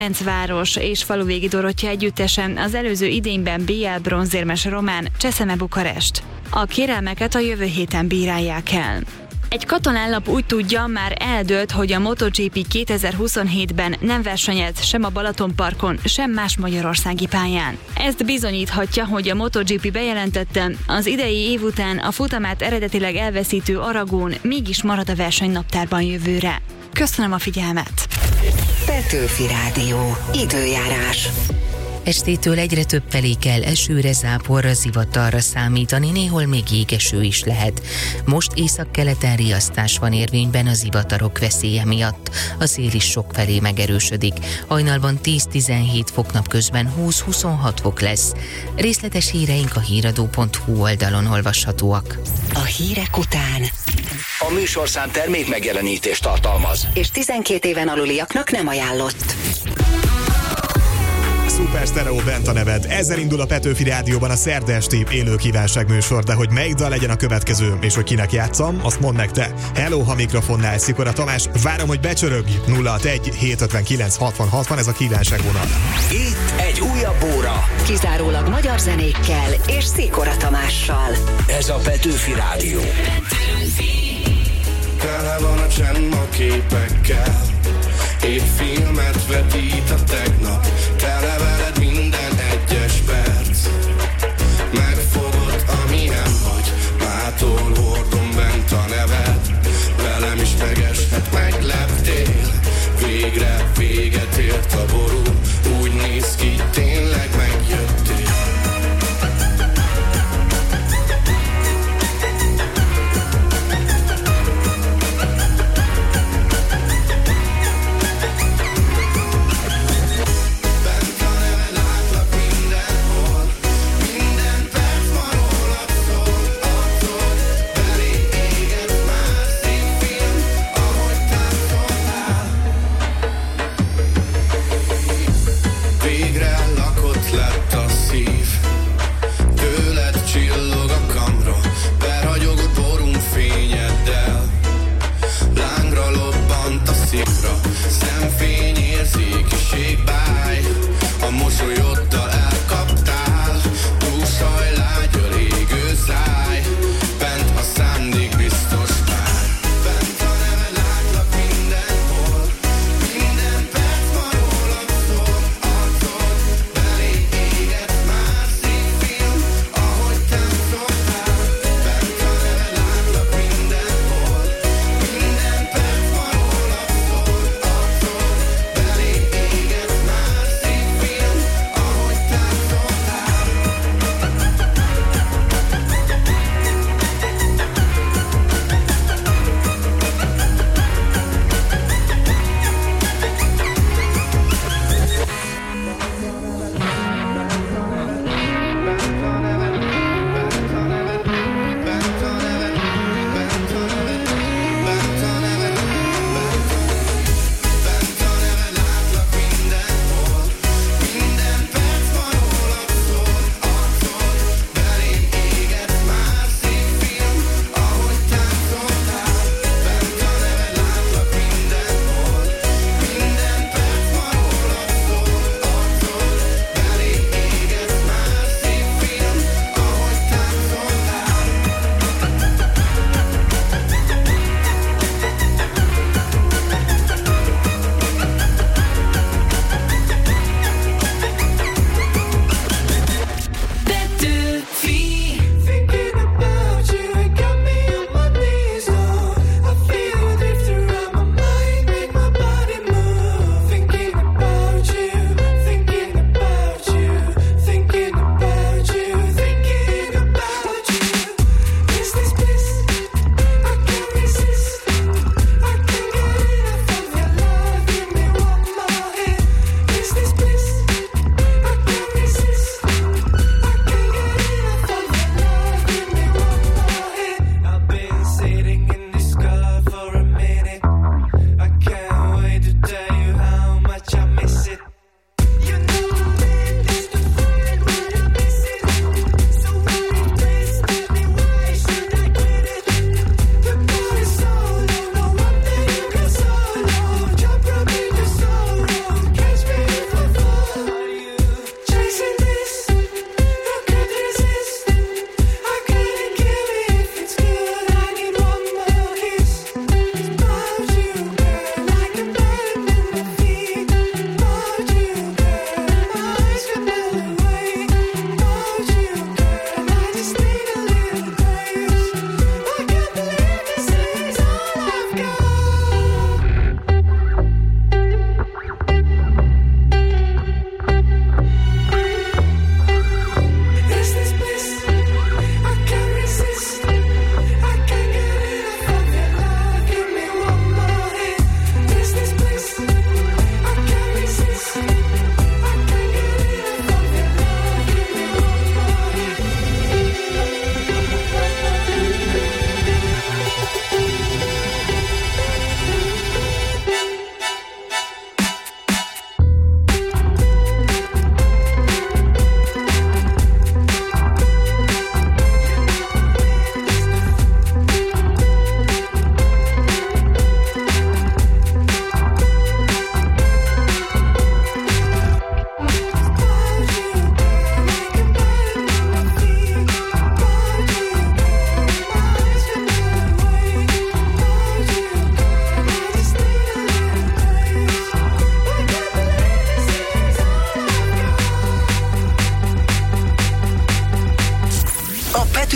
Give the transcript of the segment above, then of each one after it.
Ferencváros és Faluvégi Dorottya együttesen az előző idényben BL bronzérmes román Cseszeme Bukarest. A kérelmeket a jövő héten bírálják el. Egy katonánlap úgy tudja, már eldőlt, hogy a MotoGP 2027-ben nem versenyez sem a Balatonparkon, sem más magyarországi pályán. Ezt bizonyíthatja, hogy a MotoGP bejelentette, az idei év után a futamát eredetileg elveszítő Aragón mégis marad a versenynaptárban jövőre. Köszönöm a figyelmet! Petőfi Rádió. Időjárás. Estétől egyre több felé kell esőre, záporra, zivatarra számítani, néhol még jégeső is lehet. Most északkeleten riasztás van érvényben a zivatarok veszélye miatt. A szél is sokfelé megerősödik. Hajnalban 10-17 fok, napközben 20-26 fok lesz. Részletes híreink a híradó.hu oldalon olvashatóak. A hírek után A műsorszám termék megjelenítést tartalmaz. és 12 éven aluliaknak nem ajánlott. Szuper Stereo bent a neved. Ezzel indul a Petőfi Rádióban a szerda esti élő kívánságműsor, de hogy melyik dal legyen a következő, és hogy kinek játszam, azt mondd meg te. Hello, ha mikrofonnál Szikora Tamás, várom, hogy becsörögj. 061 759 60 60, ez a kívánságvonal. Itt egy újabb óra. Kizárólag magyar zenékkel és Szikora Tamással. Ez a Petőfi Rádió. Tele van a csend a képekkel, épp filmet vetít a tegnap. Tele veled minden egyes perc, megfogod, amilyen vagy. Mától hordom bent a neved, velem is megeshet, megleptél. Végre véget ért a ború, úgy néz ki, tényleg megjöttél.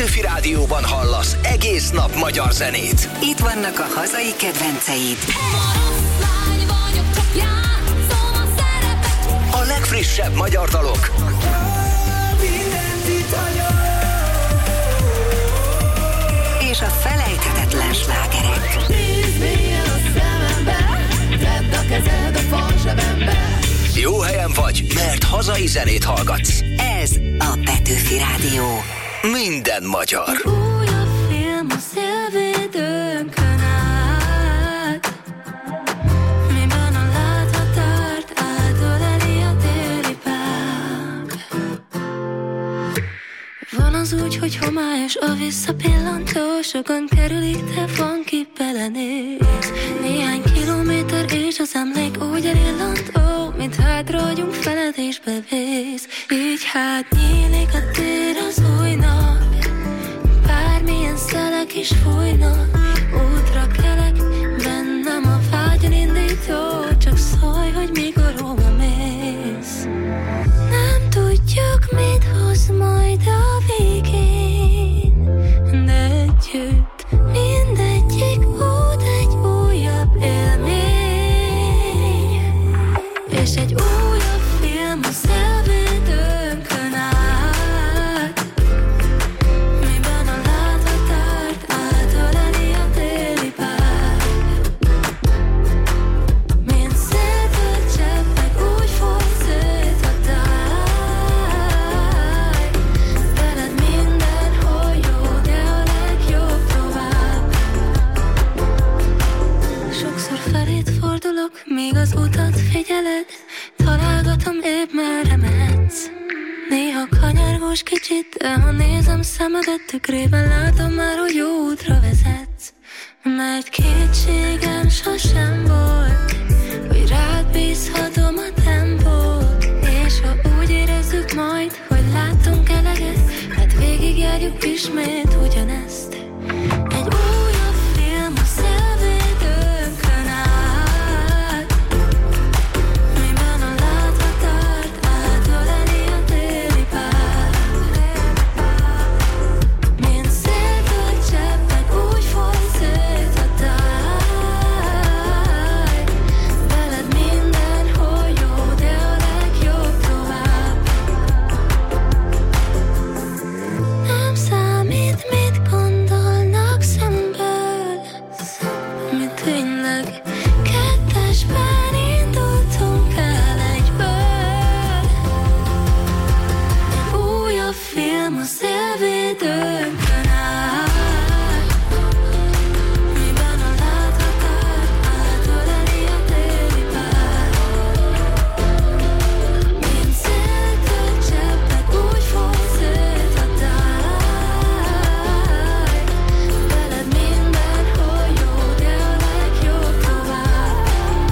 Petőfi Rádióban hallasz egész nap magyar zenét. Itt vannak a hazai kedvenceid. A legfrissebb magyar dalok. És a felejthetetlen slágerek. Jó helyen vagy, mert hazai zenét hallgatsz. Ez a Petőfi Rádió. Minden magyar. Egy újabb film a szélvédőnkön át, miben a láthatárt átöleli a téli pág. Van az úgy, hogy homályos a visszapillantó, sokan kerülik, de van ki belenéz. Néhány kilométer és az emlék úgy elillantó, mint hátra vagyunk feled és bevész. Így hát nyílik a tér az új nap, bármilyen szelek is fújnak. Útra kelek, bennem a vágyon indító, csak szólj, hogy mikor hova mész. Nem tudjuk, mit hoz majd a végén, de együtt mindegyik út egy újabb élmény. És egy újabb film a szélvédőnkön át, miben a láthatárt átöleli a téli pág. Mint széltől cseppek úgy foly szét a táj. Veled mindenhol jó, de a legjobb tovább. Sokszor feléd fordulok, míg az utat figyeled, találgatom épp merre mehetsz. Néha kanyargós kicsit, de ha nézem szemedet tükrében, látom már, hogy jó útra vezetsz. Mert kétségem sosem volt, hogy rád bízhatom a tempót. És ha úgy érezzük majd, hogy láttunk eleget, hát végigjárjuk ismét ugyanezt. Egy újabb film a szélvédőnkön át, miben a láthatárt átöleli a téli pág. Mint széltől cseppek úgy foly szét a táj. Veled mindenhol jó, de a legjobb tovább. Nem számít, mit gondolnak szemből, mi tényleg kettesben indultunk el egyből. Egy újabb film a szélvédőnkön át, miben a láthatárt átöleli a téli pág. Mint széltől cseppek úgy foly szét a táj. Veled mindenhol jó, de a legjobb tovább.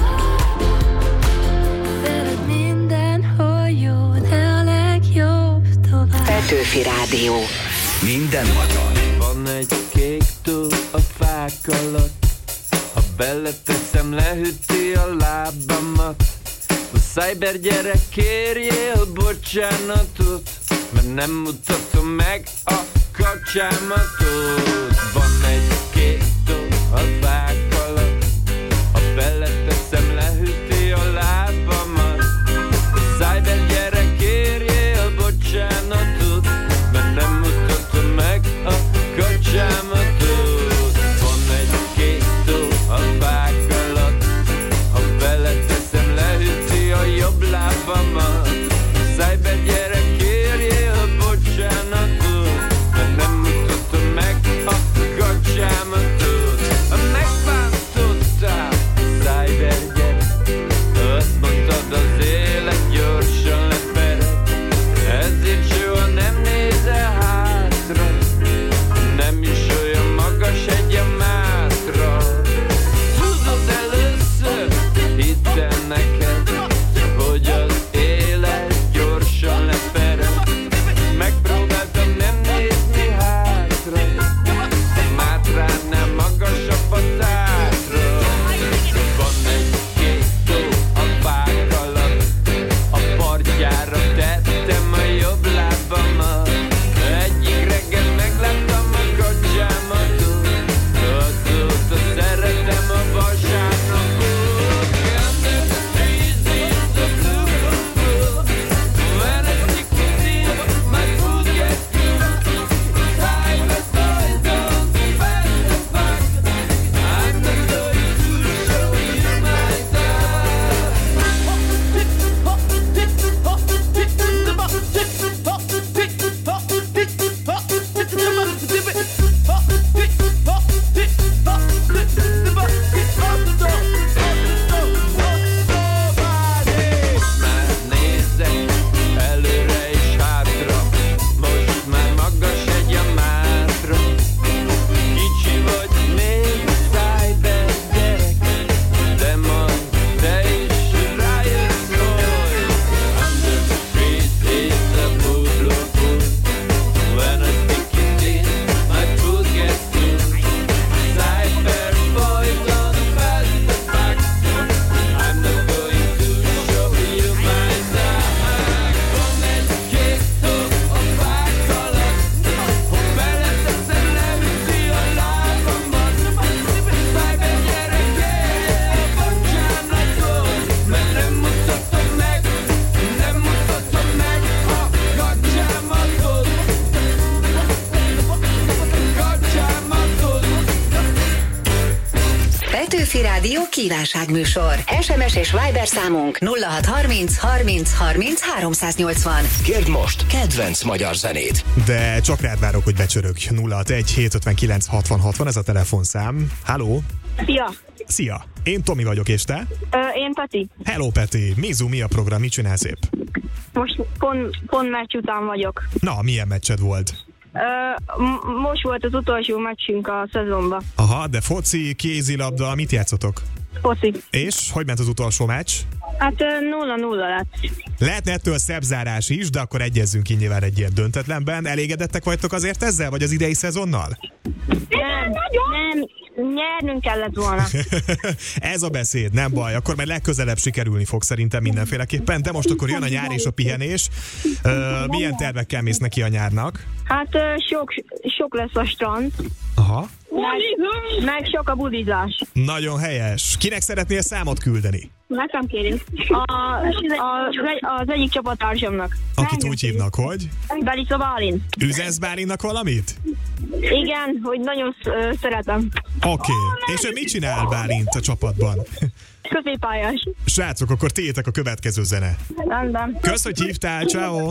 Veled mindenhol jó, de a legjobb tovább. Petőfi Rádió. Minden magyar. Van egy kék tó a fák alatt, ha beleteszem, lehűti a lábamat. A cybergyerek, kérjél bocsánatot, mert nem mutatom meg a kacsámatot. Van egy kék tó a fák alatt, ha beleteszem, lehűti a lábamat. A cybergyerek, kérjél bocsánatot, mert nem mutatom meg a kacsámatot. Van egy kék tó a fák alatt, ha beleteszem, lehűti a jobb lábamat. A cybergyerek, kérjél bocsánatot, mert nem mutatom meg a kacsámatot. Petőfi Rádió kívánságműsor. SMS és Viber számunk 0630 30 30 380. Kérd most kedvenc magyar zenét. De csak rád várok, hogy becsörög. 061 759 60 60, ez a telefonszám. Halló? Szia! Szia! Én Tomi vagyok, és te? Én Peti. Hello, Peti! Mizu, mi a program? Mit csinálsz épp? Most pont meccs után vagyok. Na, milyen meccsed volt? Most volt az utolsó meccsünk a szezonban. Aha, de foci, kézilabda, mit játszotok? Foci. És hogy ment az utolsó meccs? Hát 0-0 lett. Lehetne ettől szebb zárás is, de akkor egyezzünk ki nyilván egy ilyen döntetlenben. Elégedettek vagytok azért ezzel, vagy az idei szezonnal? Nem, nyernünk kellett volna. Ez a beszéd, nem baj, akkor majd legközelebb sikerülni fog szerintem mindenféleképpen, de most akkor jön a nyár és a pihenés. Milyen tervekkel mész neki a nyárnak? Hát sok lesz a strand. Aha. Meg sok a budizás. Nagyon helyes. Kinek szeretnél számot küldeni? Nekem kérünk. Az egyik csapattársamnak. Akit úgy hívnak, hogy? Belica Bálint. Üzensz Bálintnak valamit? Igen, hogy nagyon szeretem. Oké. És ő mit csinál Bálint a csapatban? Középpályás. Srácok, akkor tiétek a következő zene. Rendben. Kösz, hogy hívtál, ciao.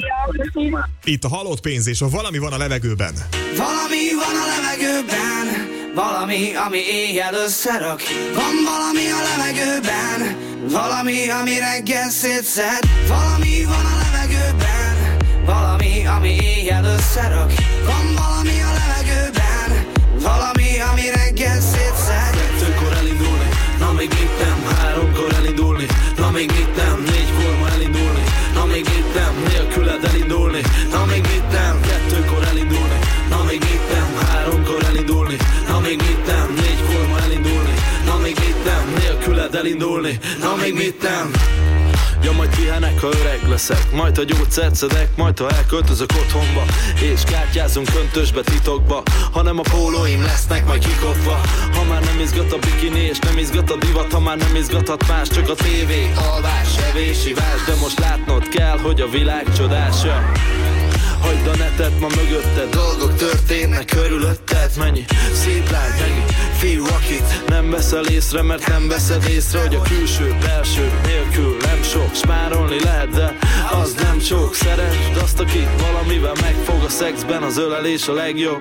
Itt a halott pénz és a valami van a levegőben. Valami van a levegőben, valami, ami éjjel összerak. Van valami a levegőben, valami, ami reggel szétszed. Valami van a levegőben, valami, ami éjjel összerak. Van valami a levegőben, valami, ami reggel szétszed. 2-kor elindulni, na még itt nem. 3-kor elindulni, na még itt nem. 4-kor ma elindulni, na még itt nem. Nélküled elindulni, na még itt nem. 2-kor elindulni, na még itt nem. 3-kor elindulni, na még itt nem. 4-kor ma elindulni, na még itt nem. Nélküled elindulni, na még itt nem. Ja, majd pihenek, ha öreg leszek, majd ha gyógyszert szedek, majd ha elköltözök otthonba, és kártyázunk köntösbe titokba, hanem a pólóim lesznek majd kikopva. Ha már nem izgat a bikini és nem izgat a divat, ha már nem izgathat más, csak a tévé, alvás, evés, ivás, de most látnod kell, hogy a világ csodása. Hagyd a netet ma mögötted, dolgok történnek körülötted. Mennyi szép lány, mennyi fiú, akit nem veszel észre, mert nem veszed észre, hogy a külső, belső nélkül nem sok. Spárolni lehet, de az nem sok. Szeresd azt, aki valamivel megfog, a szexben az ölelés a legjobb.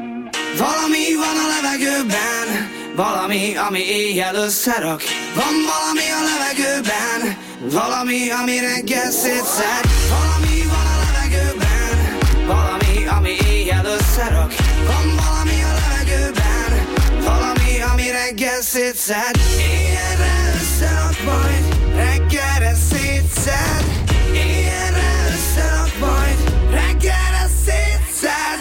Valami van a levegőben, valami, ami éjjel összerak. Van valami a levegőben, valami, ami reggel szétszed. Valami van a levegőben, valami, ami éjjel összerak. Van valami a levegőben, valami, ami reggel szétszed. Éjjelre összerak majd, reggelre szétszed. Éjjelre összerak majd, reggelre szétszed.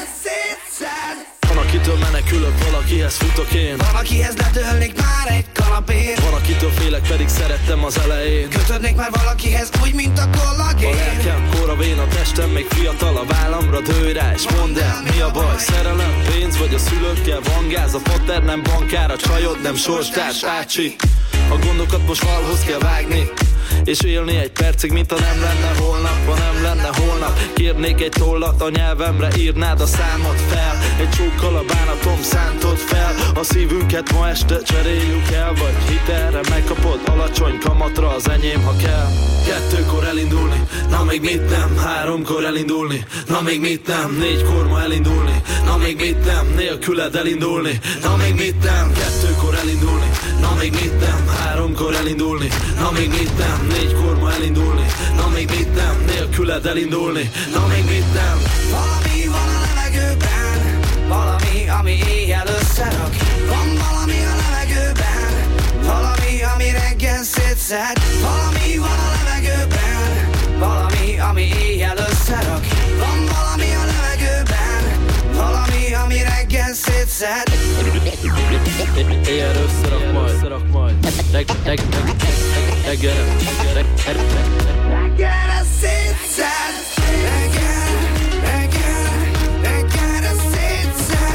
Van, akitől menekülök, valakihez futok én. Van, akihez letölnék már egy kanapén. Van, akitől félek, pedig szerettem az elején. Kötődnék már valakihez, úgy, mint a kollagén. A lelkem koravén, a testem még fiatal, a vállamra dőj rá, és mondd el, mi a baj? Szerelem, pénz, vagy a szülőkkel van gáz? A fater nem bankár, a csajod nem sorstárs, ácsi. A gondokat most valhoz kell vágni, és élni egy percig, mint ha nem lenne holnap. Ha nem lenne holnap, kérnék egy tollat, a nyelvemre írnád a számot fel. Egy csókkal a bánatom szántod fel. A szívünket ma este cseréljük el, vagy hitelre megkapod alacsony kamatra az enyém, ha kell. 2-kor elindulni, na még mit nem. 3-kor elindulni, na még mit nem. 4-kor ma elindulni, na még mit nem. Nélküled elindulni, na még mit nem. 2-kor elindulni, na még mit nem. 3-kor elindulni, na még mit nem. 4-kor ma elindulni, na még mit nem. Nélküled elindulni, na még mit nem. Valami van a levegőben, valami, ami éjjel összerak. Van valami a levegőben, valami, ami reggel szétszed. Valami van a levegőben, valami, ami éjjel összerak. Van valami a levegőben, valami, ami reggel szétszed. Éjjel összerak majd, reggelre szétszed. Reggelre szétszed.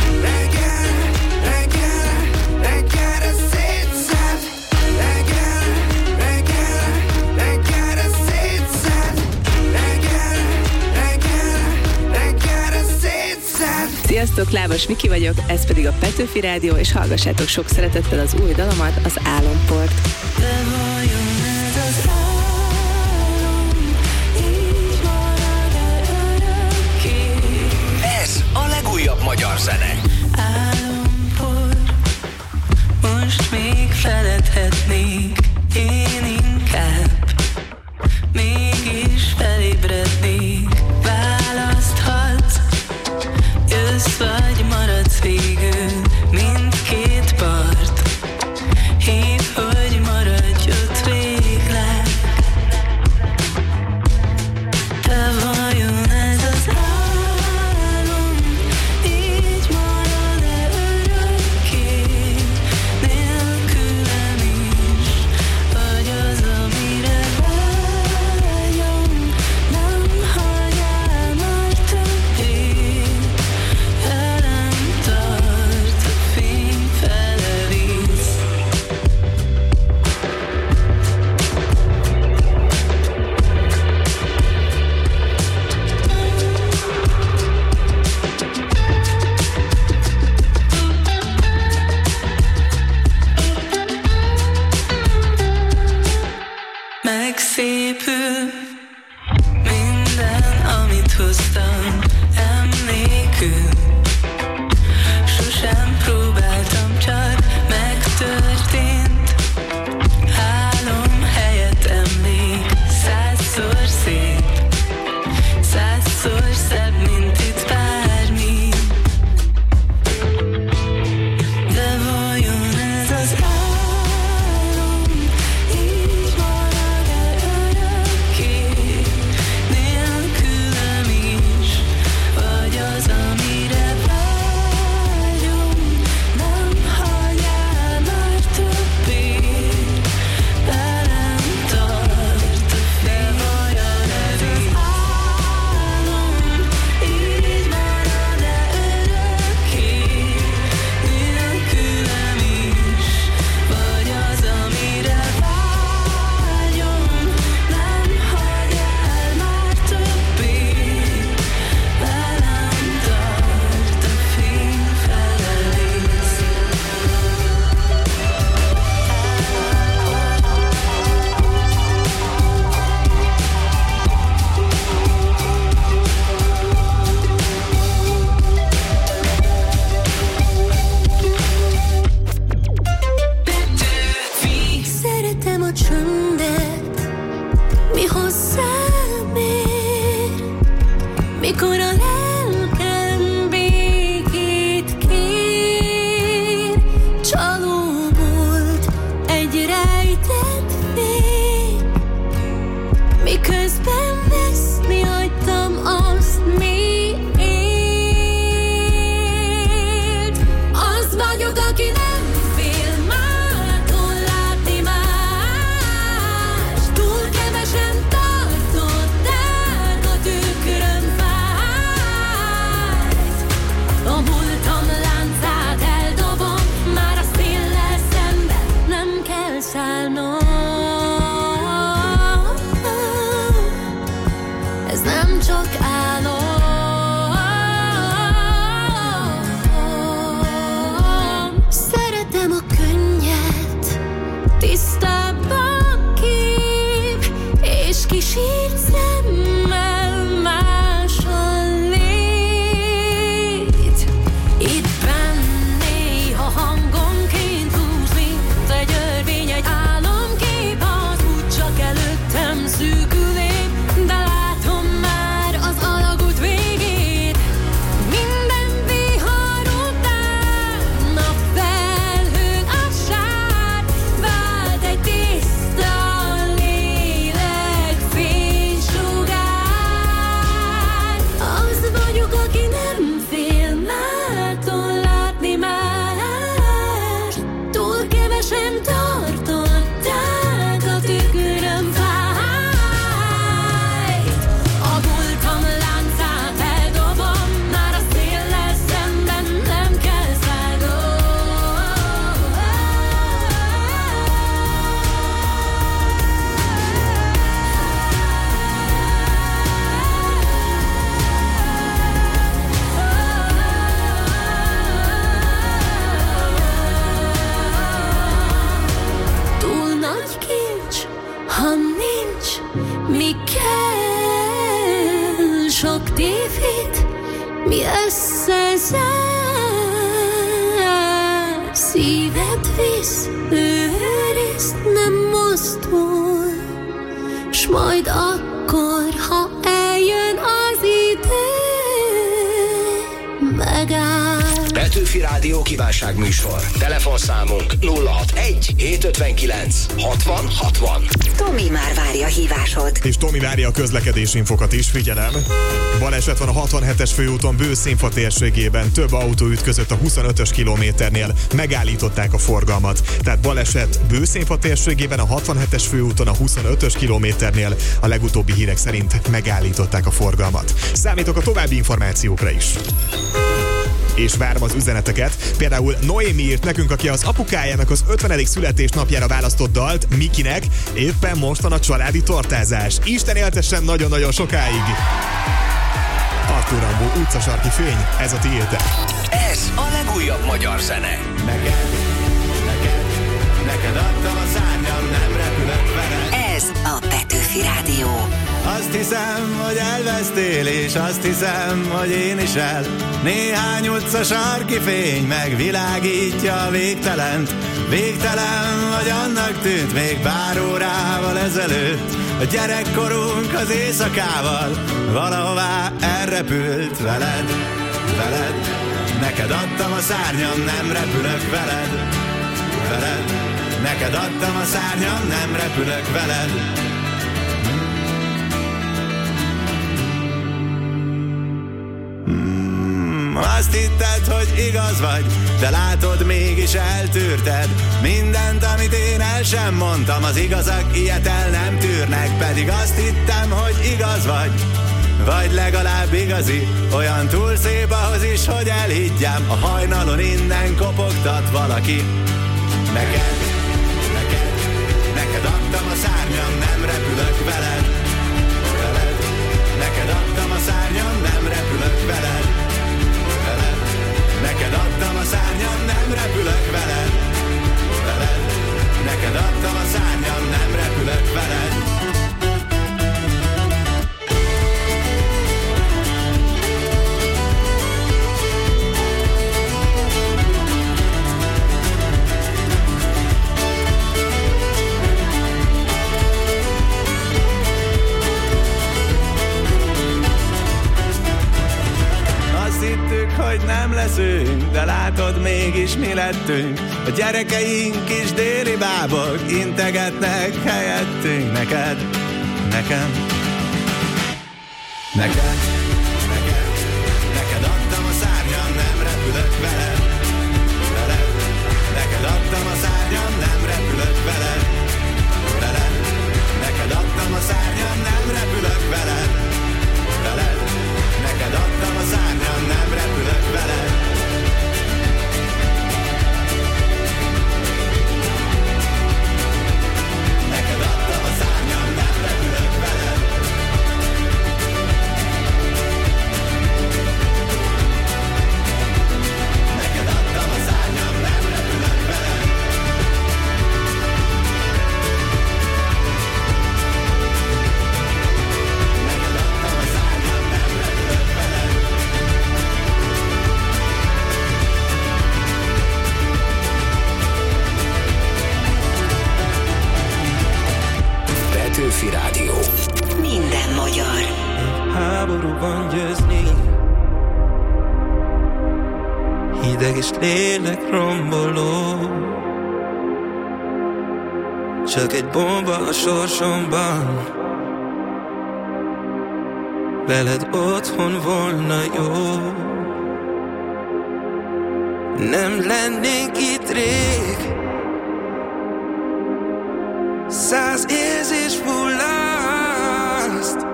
Reggelre szétszed. Reggelre szétszed. Reggelre szétszed. Sziasztok, Lábas Miki vagyok, ez pedig a Petőfi Rádió, és hallgassátok sok szeretettel az új dalomat, az Álomport. Ez a legújabb magyar zene. Álompor, most még feledhetnék, én inkább mégis felébrednék. Választhatsz, jössz vagy maradsz végül, mindkét part hív, hogy maradj ott végleg. Te vajon ez az álom, így marad-e örökké, nélkülem is, vagy az, amire vágyom, nem hagyjál már többé, velem tart, a fény fele visz. Megszépül minden, amit hoztam emlékül. Sosem próbáltam, csak megtörtént. Álom helyett emlék, 100-szor szép, 100-szor szebb, mint itt bármi. De vajon ez az álom, így marad-e örökké, nélkülem is, vagy az, amire vágyom, nem hagyjál már többé, velem tart, de vajon ez az álom, így marad-e örökké, nélkülem is, vagy az, amire vágyom, nem hagyjál már többé, velem tart, a fény fele visz. Szeretem a csöndet, mi hozzám ér, mikor a lelkem békét kér. Csaló volt egy rejtett fény, miközben veszni hagytam azt, mi élt. Az vagyok, aki nem fél mától látni más, túl kevesen tartották a tükröm fájt. A múltam láncát eldobom, már a széllel szemben nem kell szállnom. Ez nem csak álom. Szeretem a könnyet, tisztább a kép, és kisírt szemmel más a lét. Itt benn néha hangonként húz, mint egy örvény, egy álomkép, az úgy csak előttem szűkül épp, de látom már az alagút végét. Minden vihar után a felhőn a sár vált egy tiszta lélek fénysugár. mi kell, sok tévhit, mi összezár. Szíved visz, őrizd, nem mozdul, s majd akkor, ha eljön az idő, megáll. Petőfi Rádió kívánságműsor. Telefonszámunk 061 759 60 60. Tomi már várja a hívásod. És Tomi várja a közlekedési infokat is, figyelem. Baleset van a 67-es főúton Bőszínfa térségében. Több autó ütközött a 25-ös kilométernél. Megállították a forgalmat. Tehát baleset Bőszínfa térségében a 67-es főúton a 25-ös kilométernél. A legutóbbi hírek szerint megállították a forgalmat. Számítok a további információkra is. És várom az üzeneteket. Például Noémi írt nekünk, aki az apukájának az 50. születésnapjára választott dalt, Mikinek. Éppen most van a családi tortázás. Isten éltessen nagyon-nagyon sokáig. Artur Rambó, utcasarki fény, ez a tiétek. Ez a legújabb magyar zene. Neked adtam a szárnyam, nem repülök vele. Ez a Petőfi Rádió. Azt hiszem, hogy elvesztél, és azt hiszem, hogy én is el. Néhány utca sarki fény megvilágítja a végtelent. Végtelen vagy annak tűnt még pár órával ezelőtt. A gyerekkorunk az éjszakával valahová elrepült veled. Neked adtam a szárnyam, nem repülök veled. Neked adtam a szárnyam, nem repülök veled. Azt hitted, hogy igaz vagy, de látod, mégis eltűrted mindent, amit én el sem mondtam. Az igazak ilyet el nem tűrnek, pedig azt hittem, hogy igaz vagy legalább igazi. Olyan túl szép ahhoz is, hogy elhiggyem. A hajnalon innen kopogtat valaki. Neked adtam a szárnyam, nem repülök veled. Neked adtam a szárnyam, nem repülök veled. Neked adtam a szárnyam, nem repülök veled. Neked adtam a szárnyam, nem repülök veled. Hogy nem leszünk, de látod, mégis mi lettünk. A gyerekeink is déli bábok integetnek helyettünk. Neked adtam a szárnyam, nem repülök veled. Neked adtam a szárnyam, nem repülök veled. Neked adtam a szárnyam, nem repülök veled. Neked adtam a szárnyam, nem repülök veled. Neked adtam a szárnyam, nem repülök veled. Neked adtam a szárnyam, nem repülök veled. Petőfi Rádió. Minden magyar. Háborúban győzni, hideg és lélek romboló. Csak egy bomba a sorsomban, veled otthon volna jó. Nem lennénk itt rég, 100 érzés fullaszt,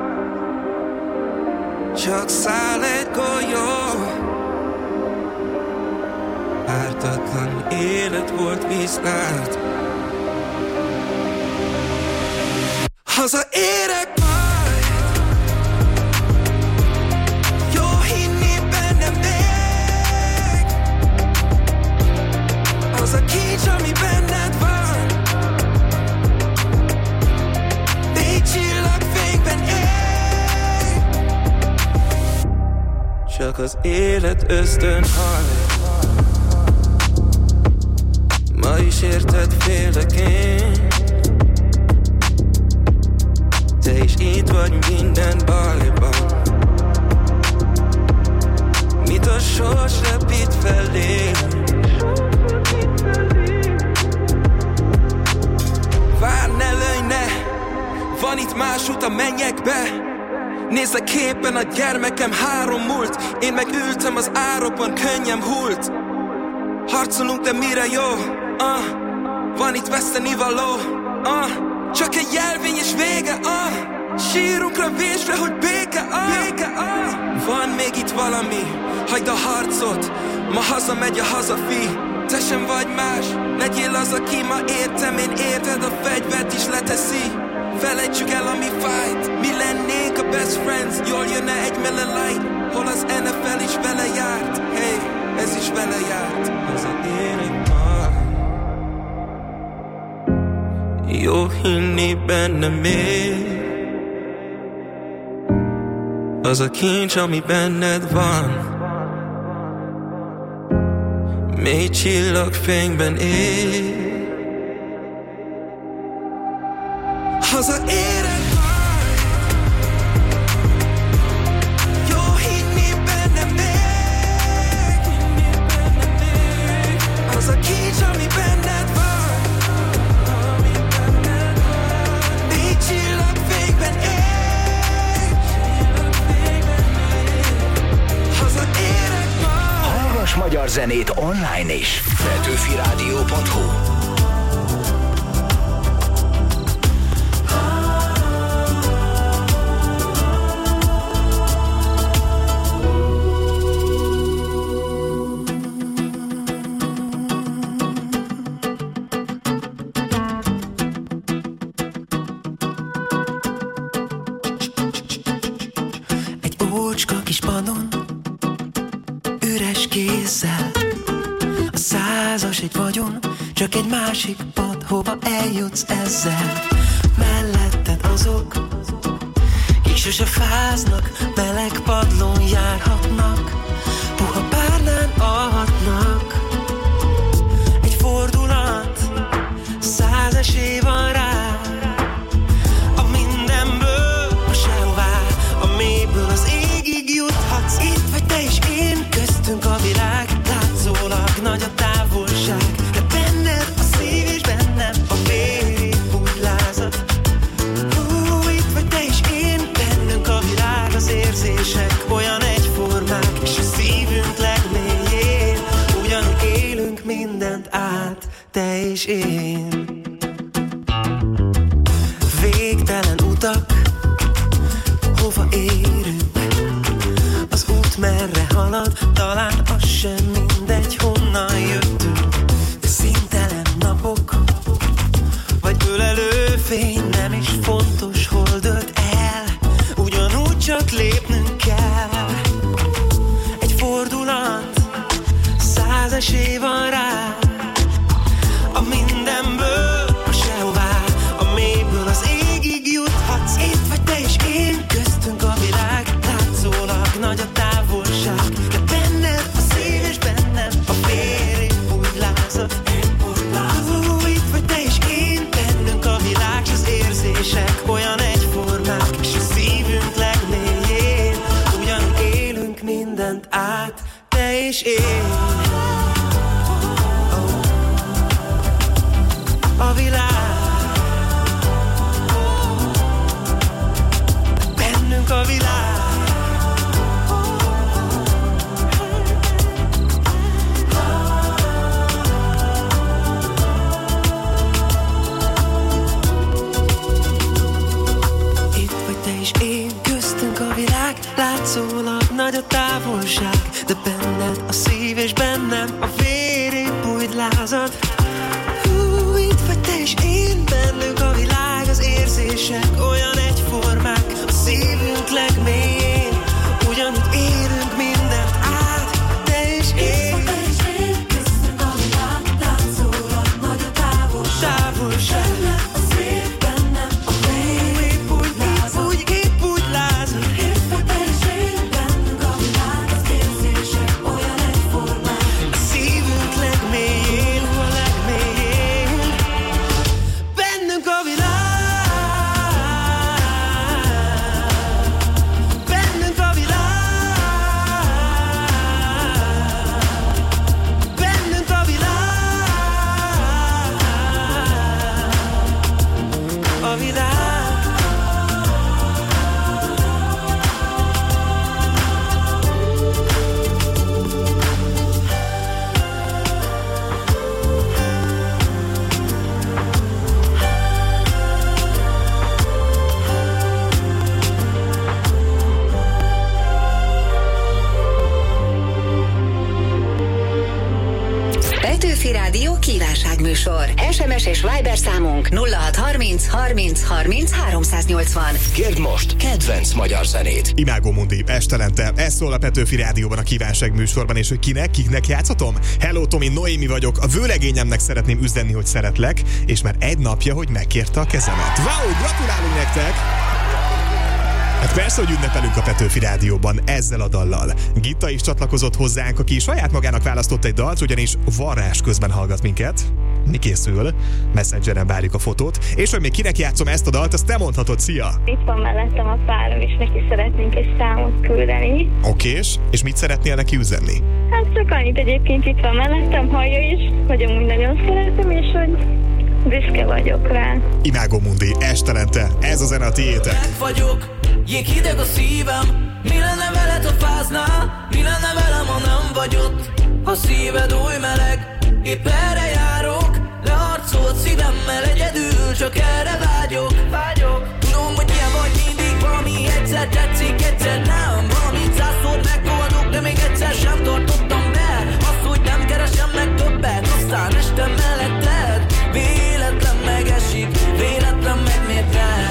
csak száll egy golyó. Ártatlan élet volt viszlát. Hazaérek majd, jó hinni bennem még. Az a kincs, ami benned van, négy csillag csak az élet ösztön hajt. Ma is érted félek én, te is itt vagy minden bajban. Mit a sors repít felé? Várj, ne lőj, ne! Van itt más út a mennyekbe. Nézlek képen a gyermekem 3 múlt. Én meg ültem az árokban, könnyem hult. Harcolunk, de mire jó? Van itt vesztenivaló. Csak egy jelvény és vége. Sírunkra vésre, hogy béke. Van még itt valami, hagyd a harcot. Ma hazamegy a hazafi. Te sem vagy más, legyél az, aki ma értem. Én érted, a fegyvert is leteszi. Felejtsük el, ami fájt. Mi lennénk a best friends. Jól jönne egy Miller Lite, hol az NFL is vele járt. Hey, ez is vele járt. Ez a ének ma. Jó hinni benne még. Az a kincs, ami benned van. Mély csillagfényben él. Hazaérek majd. Jó hinni benne még. Az a kincs, ami benned van. Mély csillagfényben él. Hazaérek majd. Hallgass magyar zenét online is. Petőfiradio.hu. Egy vagyon, csak egy másik pad, hova eljutsz ezzel. Melletted azok, kik sose fáznak, meleg padlón járhatnak, puha párnán alhatnak. Egy fordulat, 100 esély van rá, a mindenből a sehová, a mélyből az égig juthatsz. Itt vagy te és én, köztünk a világ, látszólag nagy a távolság, de benned a szív és bennem a vér úgy lázad. Itt vagy te és én, bennünk a világ, az érzések olyan egyformák, és a szívünk legmélyén ugyanúgy élünk mindent át, te és én. Végtelen utak, hova érünk, az út merre halad, talán az sem mindegy, honnan jöttünk. De színtelen napok, vagy ölelő fény, nem is fontos, hol dölt el, ugyanúgy csak lépnünk kell. Egy fordulat, 100 esély van rá, a mindenből a sehová, a mélyből az égig juthatsz. Itt vagy te és én, köztünk a világ, látszólag nagy a távolság, de benned a szív és bennem a vér épp úgy lázad. Itt vagy te és én, bennünk a világ, az érzések olyan egyformák, és a szívünk legmélyén ugyanúgy élünk mindent át, te és én. A világ, bennünk a világ. Itt vagy te és én, köztünk a világ, látszólag nagy a távolság, de benned a szív és bennem a vér épp úgy lázad. Itt vagy te és én, bennünk a világ, az érzések olyan egyformák, a szívünk legmélyén ugyanúgy élünk mindent át, te és én. Köztünk a világ, látszólag nagy a távolság, benned a szív, bennem a vér épp úgy lázad. Itt vagy te és én, bennünk a világ, az műsor. SMS és Viber számunk 0630 30 30 380. Kérd most kedvenc magyar zenét. Imágo Mundi, estelente. Ez szól a Petőfi Rádióban a Kívánság műsorban, és hogy kiknek játszhatom? Hello Tomi, Noémi vagyok. A vőlegényemnek szeretném üzenni, hogy szeretlek, és már egy napja, hogy megkérte a kezemet. Wow, gratulálunk nektek! Hát persze, hogy ünnepelünk a Petőfi Rádióban ezzel a dallal. Gitta is csatlakozott hozzánk, aki saját magának választott egy dalt, ugyanis varrás közben hallgat minket. Mi készül? Messengeren várjuk a fotót. És hogy még kinek játszom ezt a dalt, azt te mondhatod. Szia! Itt van mellettem a párom, és neki szeretnénk egy számot küldeni. Okés, és mit szeretnél neki üzenni? Hát csak annyit, egyébként itt van mellettem, hallja is, hogy amúgy nagyon szeretem, és hogy büszke vagyok rá. Imágo Mundi, estelente. Ez a zene a tiétek. Meg vagyok, jéghideg a szívem. Mi lenne veled, ha fáznál? Mi lenne velem, ha nem vagy ott? Ha szíved oly meleg, épp erre járok. Leharcolt szívemmel egyedül, csak erre vágyok. Tudom, hogy ilyen vagy mindig, valami egyszer tetszik, egyszer nem. Valamit 100-szor megoldok, de még egyszer sem tartottam be. Azt, hogy nem keresem meg többet, aztán este melletted. Véletlen megesik, véletlen megmérte.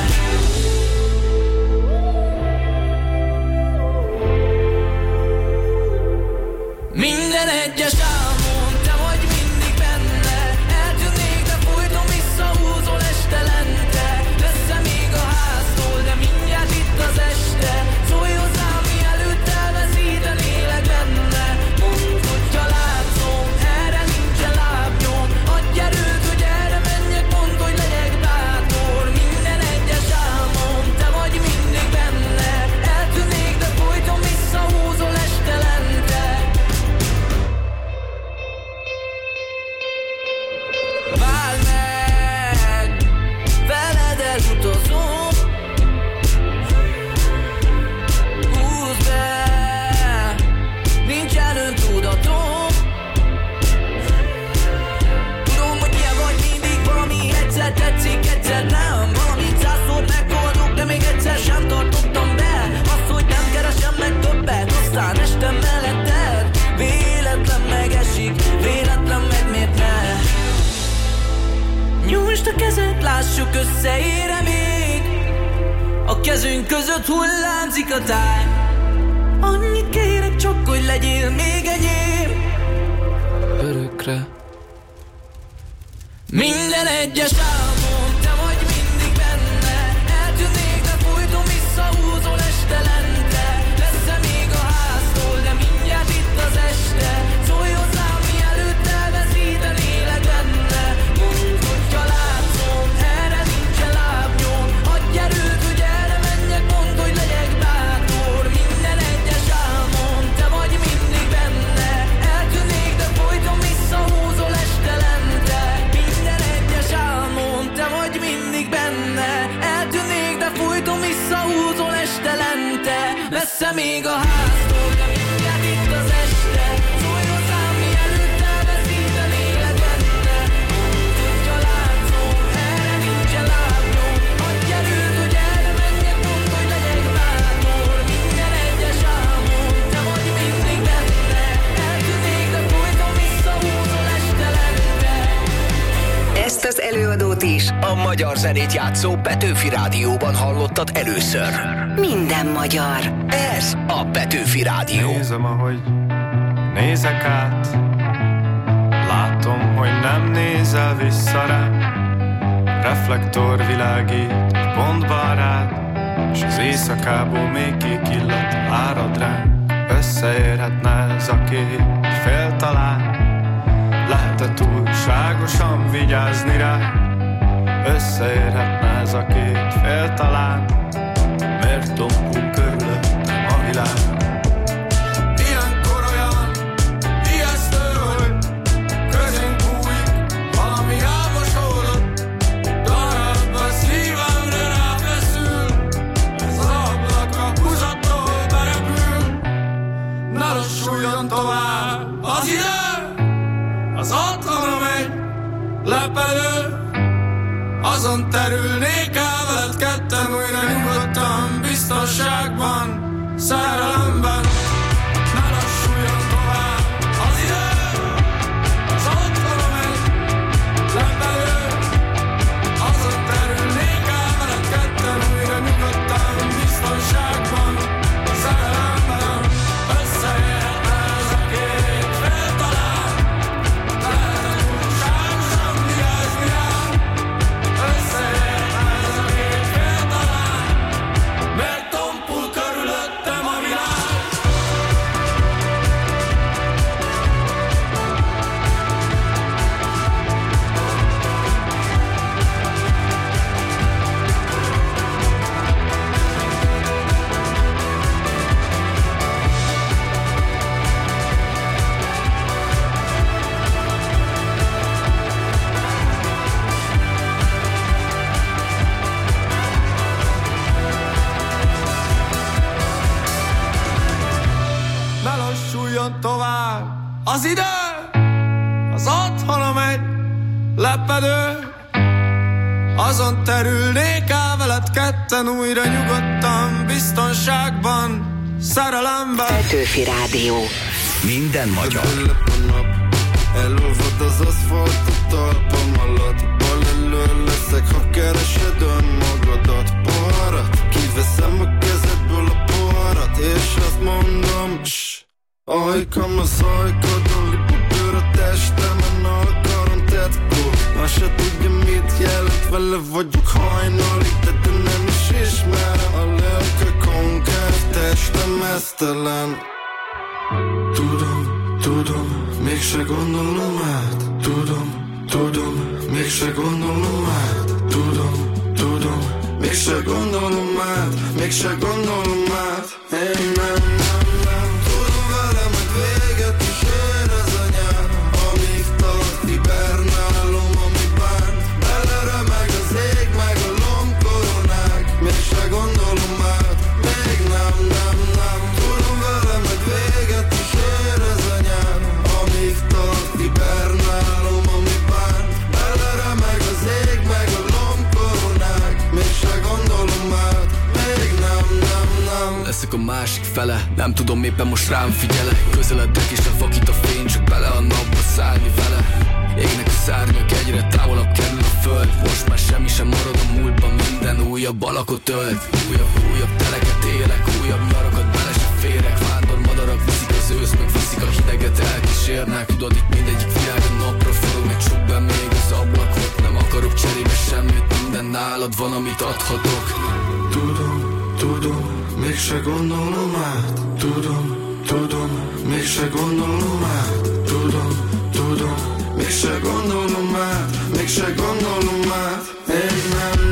Minden egyes álmom, te vagy mindig benne. Eltűnnék, de folyton visszahúzol estelente. Lesz-e még a háztól, de mindjárt itt az este. Szólj hozzám, mielőtt elveszítenélek benne. Mondd, hogyha látszom, erre nincsen lábnyom. Adj erőt, hogy erre menjek, mondd, hogy legyek bátor. Minden egyes álmom, te vagy mindig benne. Eltűnnék, de folyton visszahúzol estelente. Várj meg, veled elutazom. Húzd be, nincsen öntudatom. Tudom, hogy ilyen vagy mindig, valami egyszer tetszik, egyszer nem. Valamit 100-szor megoldok, de még egyszer sem tartottam be. Azt, hogy nem keresem meg többet, aztán este melletted. Véletlen megesik, véletlen megmérne. Nyújtsd a kezed, lássuk, összeér-e még. A kezünk között hullámzik a táj. Annyit kérek csak, hogy legyél még enyém. Örökre. Minden egyes álmom, te vagy mindig benne. Eltűnnék, de folyton visszahúzol estelente. Lesz-e még a háztól, de mindjárt itt az este. Szólj hozzám, mielőtt elveszítenélek benne. Mondd, hogyha látszom, erre nincsen lábnyom. Adj erőt, hogy erre menjek, mondd, hogy legyek bátor. Minden egyes álmom, te vagy mindig benne. Eltűnnék, de folyton visszahúzol estelente. Minden egyes álmom, te vagy mindig benne. Eltűnnék, de folyton visszahúzol estelente. Lesz-e még a háztól, de mindjárt itt az este. Szólj hozzám, mielőtt elveszítenélek benne. Mondd, hogyha látszom, erre nincsen lábnyom. Adj erőt, hogy erre menjek, mondd, hogy legyek bátor. Minden egyes álmom, te vagy mindig benne. Eltűnnék, de folyton visszahúzol estelente. Ezt az előadót is A magyar zenét játszó Petőfi Rádióban hallottad először. minden magyar. Ez a Petőfi Rádió. Nézem, ahogy nézek át. Látom, hogy nem nézel vissza rám. Reflektor világít pontban rád, s az éjszakából még kék illat árad ránk. Összeérhetne ez a két fél talán. Lehet-e túlságosan vigyázni rá? Összeérhetne ez a két fél talán. Miért tompul körülöttem a világ? Ilyenkor olyan ijesztő, hogy közénk bújik valami álmosodott. Darab a szívemre ráfeszül, ez az ablak a húzattól berepül. Ne lassuljon tovább az idő, az otthona megy lepedő. Azon terülnék el veled ketten újra nyugodtan, biztonságban, szerelemben. Ne lassuljon tovább az idő, az otthona megy tovább. Az idő, az otthonom egy lepedő. Azon terülnék el veled ketten újra nyugodtan, biztonságban, szerelemben. Petőfi Rádió. Minden magyar. Elolvad az aszfalt a talpam alatt. Bal elől leszek, ha keresed önmagadat. Poharat, kiveszem a kezedből a poharat, és azt mondom, ajkam az ajkadon, lip a bőr a testemen, a karon tetkó. Azt se tudja mit jelent, vele vagyok hajnalig, de nem is ismerem. A lelke konkáv, testem esztelen. Tudom, mégse gondolom át. Tudom, mégse gondolom át. Tudom, mégse gondolom át. Mégse gondolom át. Én nem. Tudom velem, hogy véget is ér ez a nyár. Amíg tart, hibernálom, ami bánt. Beleremeg az ég, meg a lombkoronák. Mégse gondolom át. Még nem. Tudom velem, hogy véget is ér ez a nyár. Amíg tart, hibernálom, ami bánt. Beleremeg az ég, meg a lombkoronák. Mégse gondolom át. Még nem. Leszek a másik fele, nem tudom éppen most rám figyelek. Közeledek és levakít a fény, csak bele a napba szállni vele. Égnek a szárnyak, egyre távolabb kerül a föld. Most már semmi sem marad a múltban, minden újabb alakot ölt. Újabb teleket élek, újabb nyarakat bele se férek. Vándor madarak viszik az ősz, meg viszik a hideget, elkísérnek. Tudod, itt mindegyik világ a napra forog, meg csuk be még az ablakot. Nem akarok cserébe semmit, minden nálad van, amit adhatok. Tudom, mégse gondolom át. Tudom, mégse gondolom át. Tudom, mégse gondolom át. Mégse gondolom át. Én nem.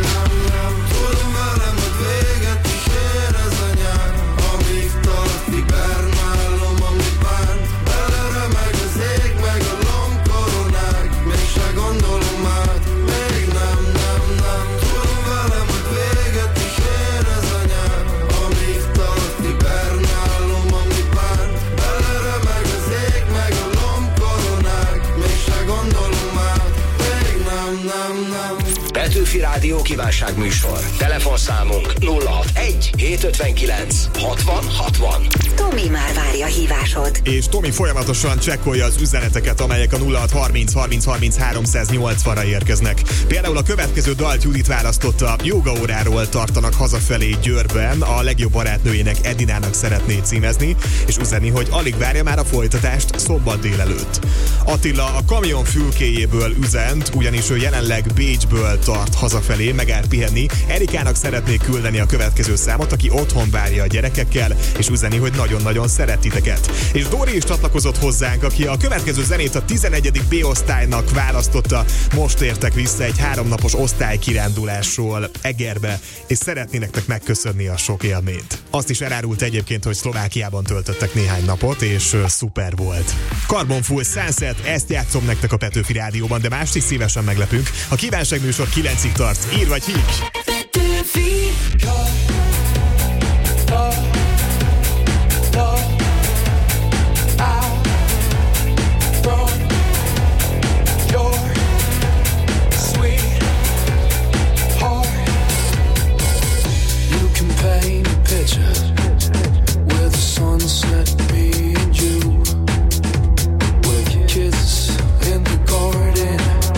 Tudom velem, hogy véget is ér ez a nyár. Amíg tart, hibernálom, ami bánt. Beleremeg az ég, meg a lombkoronák. Mégse gondolom át. Még nem. Tudom velem, hogy véget is ér ez a nyár. Amíg tart, hibernálom, ami bánt. Beleremeg az ég, meg a lombkoronák. Mégse gondolom át. Még nem. Petőfi Rádió kívánságműsor. Telefonszámunk 061 759 60 60. Tomi már várja a hívásod. És Tomi folyamatosan csekkolja az üzeneteket, amelyek a 0630 30 30 380-ra érkeznek. Például a következő dalt Judit választotta, jogaóráról tartanak hazafelé Győrben, a legjobb barátnőjének Edinának szeretné címezni, és üzenni, hogy alig várja már a folytatást szombat délelőtt. Attila a kamion fülkéjéből üzent, ugyanis ő jelenleg Bécsből tart hazafelé, megáll pihenni. Erikának szeretnék küldeni a következő számot, aki otthon várja a gyerekekkel, és üzeni, hogy nagyon-nagyon szeret titeket. És Dori is csatlakozott hozzánk, aki a következő zenét a 11. B-osztálynak választotta. Most értek vissza egy 3 napos osztálykirándulásról Egerbe, és szeretné nektek megköszönni a sok élményt. Azt is elárult egyébként, hogy Szlovákiában töltöttek néhány napot, és szuper volt. Carbon Full Sunset, ezt játszom nektek a Petőfi Rádióban, de mást is szívesen meglepünk. A kívánságműsor 9-ig tart. Ír vagy hívj! Petőfi.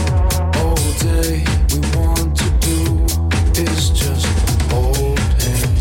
All day we want to do is just hold hands.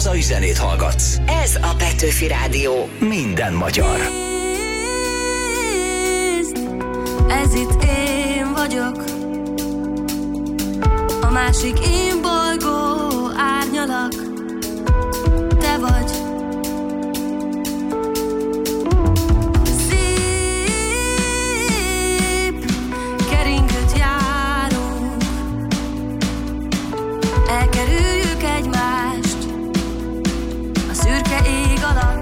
hazai zenét hallgatsz. Ez a Petőfi Rádió. Minden magyar. Ez itt én vagyok, a másik én bolygó árnyalak, te vagy. Szép keringőt járunk, elkerüljük egymást a szürke ég alatt.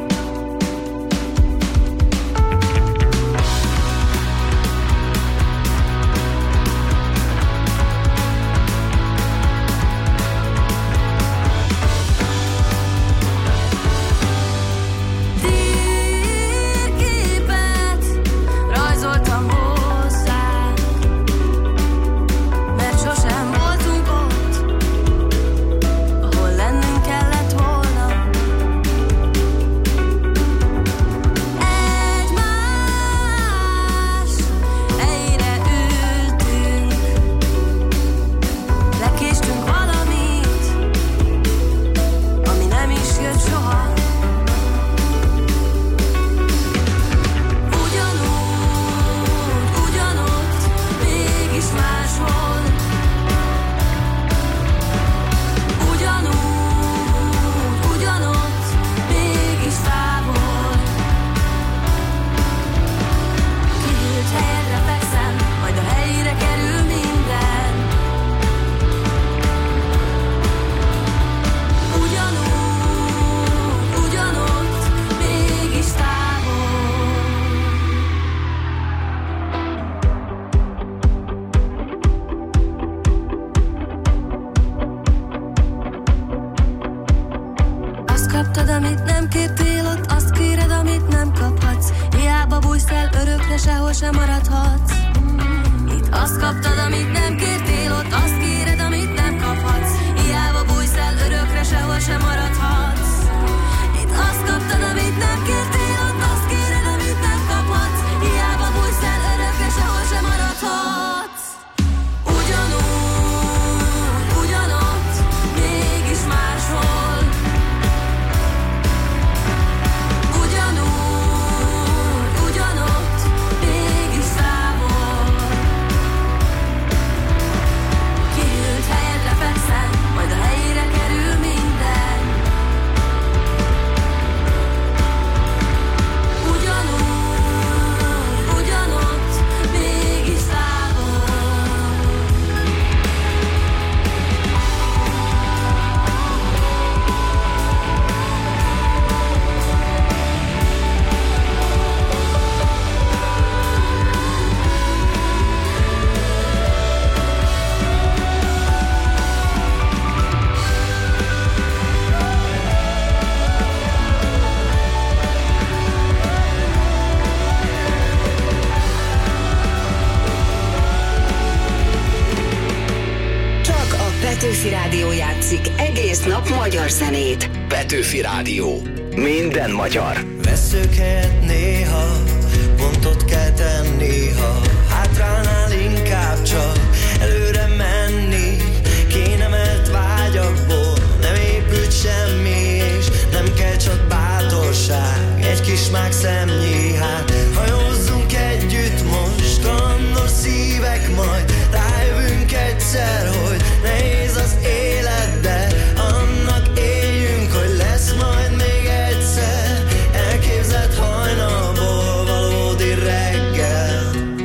Petőfi Rádió játszik egész nap magyar zenét. Petőfi Rádió. Minden magyar. Veszők helyett néha pontot kell tenni, ha hátránál inkább csak előre menni. Kénemelt vágyakból nem épült semmi, és nem kell csak bátorság, egy kis mágszemnyi. Hát hajózzunk együtt most, kalandos szívek, majd rájövünk egyszer, hogy nehéz az élet, de annak éljünk, hogy lesz majd még egyszer elképzelt hajnalból valódi reggel.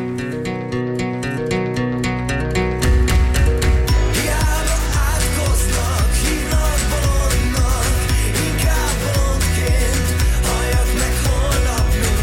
Hiába átkoznak, hívnak bolondnak, inkább bolondként halljak meg holnap, mint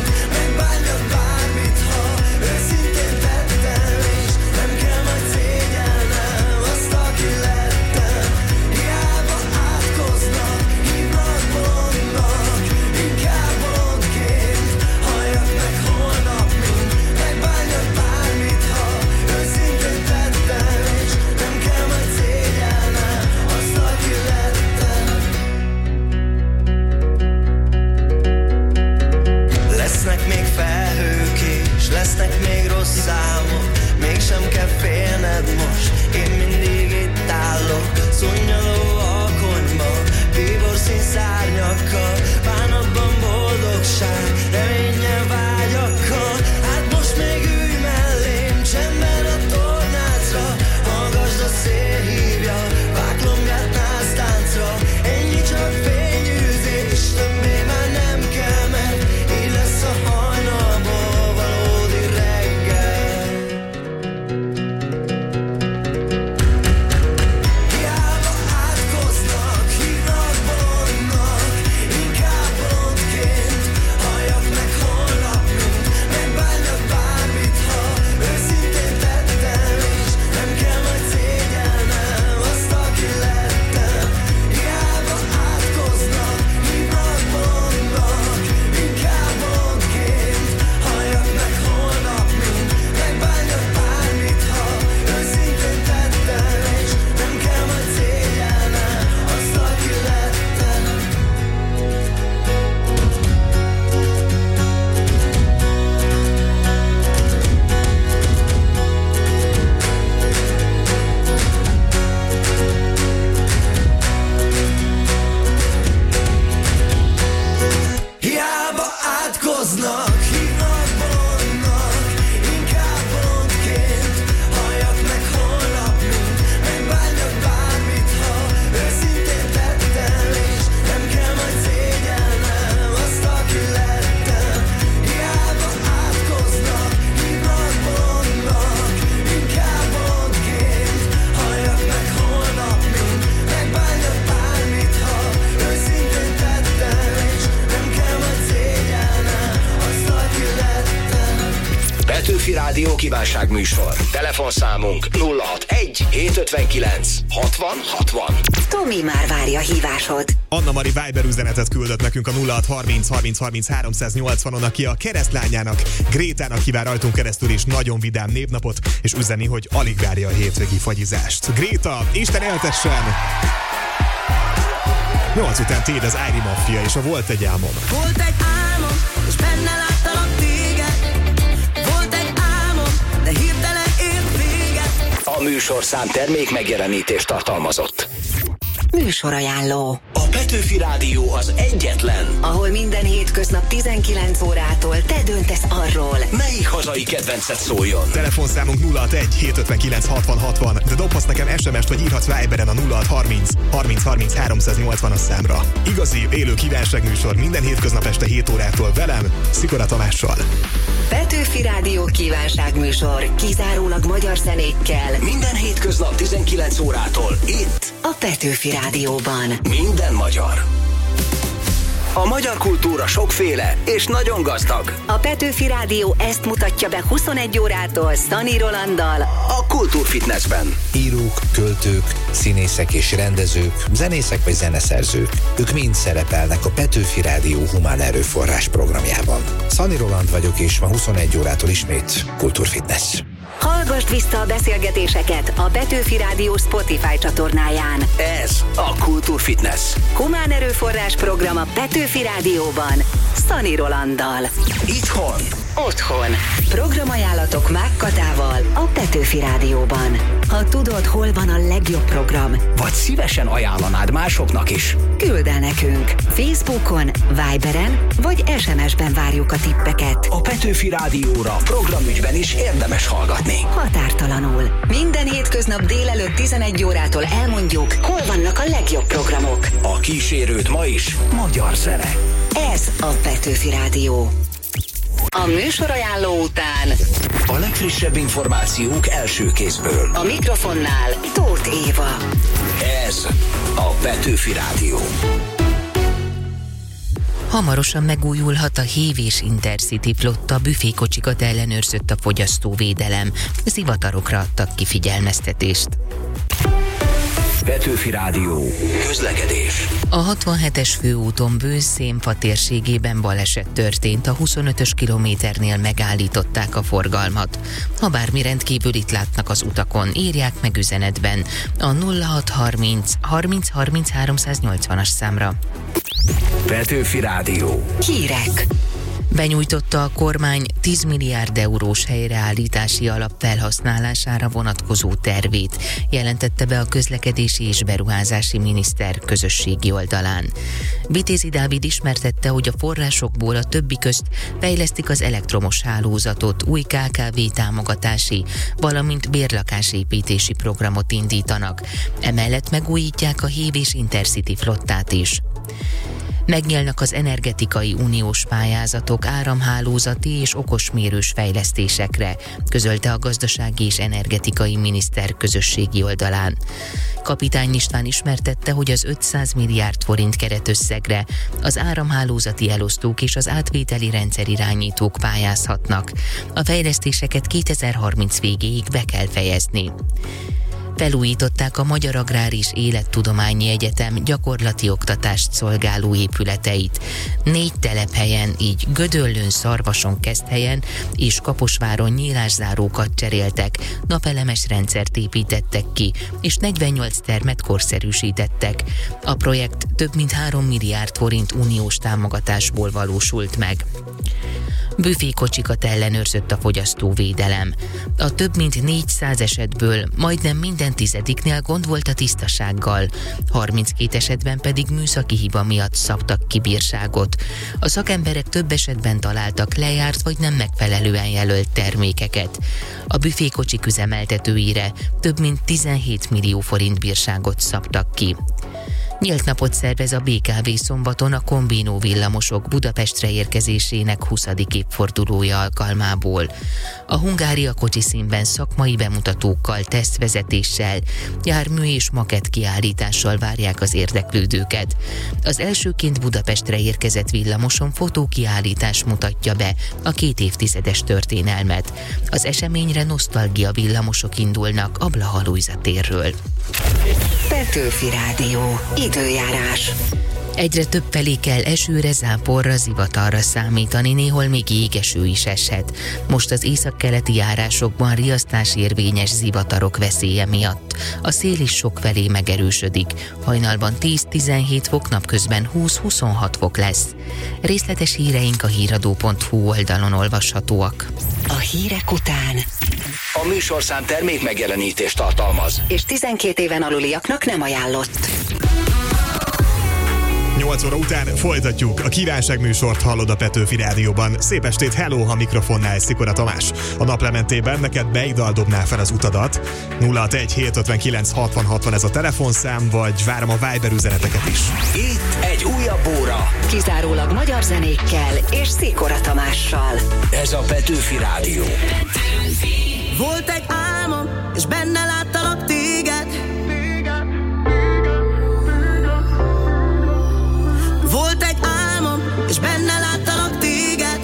Petőfi Rádió kívánságműsor. Telefonszámunk 061 759 60 60. Tomi már várja hívásod. Anna Mari Viber üzenetet küldött nekünk a 0630 30 30 380-on, aki a keresztlányának, Grétának kíván rajtunk keresztül is nagyon vidám névnapot, és üzeni, hogy alig várja a hétvégi fagyizást. Gréta, Isten éltessen! 8 után téd az Ári Mafia és a Volt egy álmom. Volt egy álmom, és benne láttalak téged. Volt egy álmom, de hirtelen ért véget. A műsorszám termék megjelenítést tartalmazott. Műsorajánló. A Petőfi Rádió az egyetlen, ahol minden hétköznap 19 órától te döntesz arról, melyik hazai kedvencet szóljon. Telefonszámunk 061 759 60 60, de dobhatsz nekem SMS-t vagy írhatsz Viberen a 0630 30 30 380-as számra. Igazi, élő kívánságműsor minden hétköznap este 7 órától velem, Szikora Tamással. Petőfi Rádió kívánságműsor kizárólag magyar zenékkel. Minden hétköznap 19 órától itt a Petőfi Rádióban. Minden magyar. A magyar kultúra sokféle és nagyon gazdag. A Petőfi Rádió ezt mutatja be 21 órától Szani Rolanddal a Kultúrfitnessben. Írók, költők, színészek és rendezők, zenészek vagy zeneszerzők. Ők mind szerepelnek a Petőfi Rádió humán erőforrás programjában. Szani Roland vagyok, és ma 21 órától ismét Kultúrfitness. Hallgasd vissza a beszélgetéseket a Petőfi Rádió Spotify csatornáján. Ez a Kultúrfitness. Humán erőforrás program a Petőfi Rádióban. Szani Rolanddal. Itthon. Otthon. Programajánlatok Mák Katával a Petőfi Rádióban. Ha tudod, hol van a legjobb program, vagy szívesen ajánlanád másoknak is, küld el nekünk. Facebookon, Viberen vagy SMS-ben várjuk a tippeket. A Petőfi Rádióra programügyben is érdemes hallgatni. Határtalanul. Minden hétköznap délelőtt 11 órától elmondjuk, hol vannak a legjobb programok. A kísérőt ma is magyar zene. Ez a Petőfi Rádió. A műsorajánló után a legfrissebb információk első kézből. A mikrofonnál Tóth Éva. Ez a Petőfi Rádió. Hamarosan megújulhat a Hév és Intercity flotta, büfékocsikat ellenőrzött a fogyasztóvédelem. Zivatarokra adtak ki figyelmeztetést. Petőfi Rádió. Közlekedés. A 67-es főúton Bősz-Szénfa térségében baleset történt, a 25-ös kilométernél megállították a forgalmat. Ha bármi rendkívülit látnak az utakon, írják meg üzenetben a 0630 30 30 380-as számra. Petőfi Rádió. Hírek. Benyújtotta a kormány 10 milliárd eurós helyreállítási alap felhasználására vonatkozó tervét, jelentette be a közlekedési és beruházási miniszter közösségi oldalán. Vitézi Dávid ismertette, hogy a forrásokból a többi közt fejlesztik az elektromos hálózatot, új KKV támogatási, valamint bérlakásépítési programot indítanak. Emellett megújítják a Hév és Intercity flottát is. Megnyílnak az energetikai uniós pályázatok áramhálózati és okosmérős fejlesztésekre, közölte a gazdasági és energetikai miniszter közösségi oldalán. Kapitány István ismertette, hogy az 500 milliárd forint keretösszegre az áramhálózati elosztók és az átvételi rendszerirányítók pályázhatnak. A fejlesztéseket 2030 végéig be kell fejezni. Felújították a Magyar Agrár és Élettudományi Egyetem gyakorlati oktatást szolgáló épületeit. 4 telephelyen, így Gödöllőn, Szarvason, Keszthelyen és Kaposváron nyílászárókat cseréltek, napelemes rendszert építettek ki, és 48 termet korszerűsítettek. A projekt több mint 3 milliárd forint uniós támogatásból valósult meg. Büfékocsikat ellenőrzött a fogyasztóvédelem. A több mint 400 esetből majdnem minden 10-nél gond volt a tisztasággal, 32 esetben pedig műszaki hiba miatt szabtak ki bírságot. A szakemberek több esetben találtak lejárt vagy nem megfelelően jelölt termékeket. A büfékocsik üzemeltetőire több mint 17 millió forint bírságot szabtak ki. Nyílt napot szervez a BKV szombaton a kombinó villamosok Budapestre érkezésének 20. évfordulója alkalmából. A Hungária kocsiszínben szakmai bemutatókkal, tesztvezetéssel, jármű és makett kiállítással várják az érdeklődőket. Az elsőként Budapestre érkezett villamoson fotókiállítás mutatja be a 2 évtizedes történelmet. Az eseményre nosztalgia villamosok indulnak a Blaha Lujza térről. Petőfi Rádió. Időjárás. Egyre több felé kell esőre, záporra, zivatarra számítani, néhol még jégeső is eshet. Most az északkeleti járásokban riasztás érvényes zivatarok veszélye miatt. A szél is sokfelé megerősödik. Hajnalban 10-17 fok, napközben 20-26 fok lesz. Részletes híreink a híradó.hu oldalon olvashatóak. A hírek után A műsorszám termék megjelenítést tartalmaz. és 12 éven aluliaknak nem ajánlott. 8 óra után folytatjuk. A kívánságműsort hallod a Petőfi Rádióban. Szép estét, hello, ha mikrofonnál Szikora Tamás. A naplementében neked melyik dal dobnál fel az utadat? 061 759 60 60 ez a telefonszám, vagy várom a Viber üzeneteket is. Itt egy újabb óra. Kizárólag magyar zenékkel és Szikora Tamással. Ez a Petőfi Rádió. Volt egy álmom, és benne láttalak téged. Volt egy álmom, és benne láttalak téged.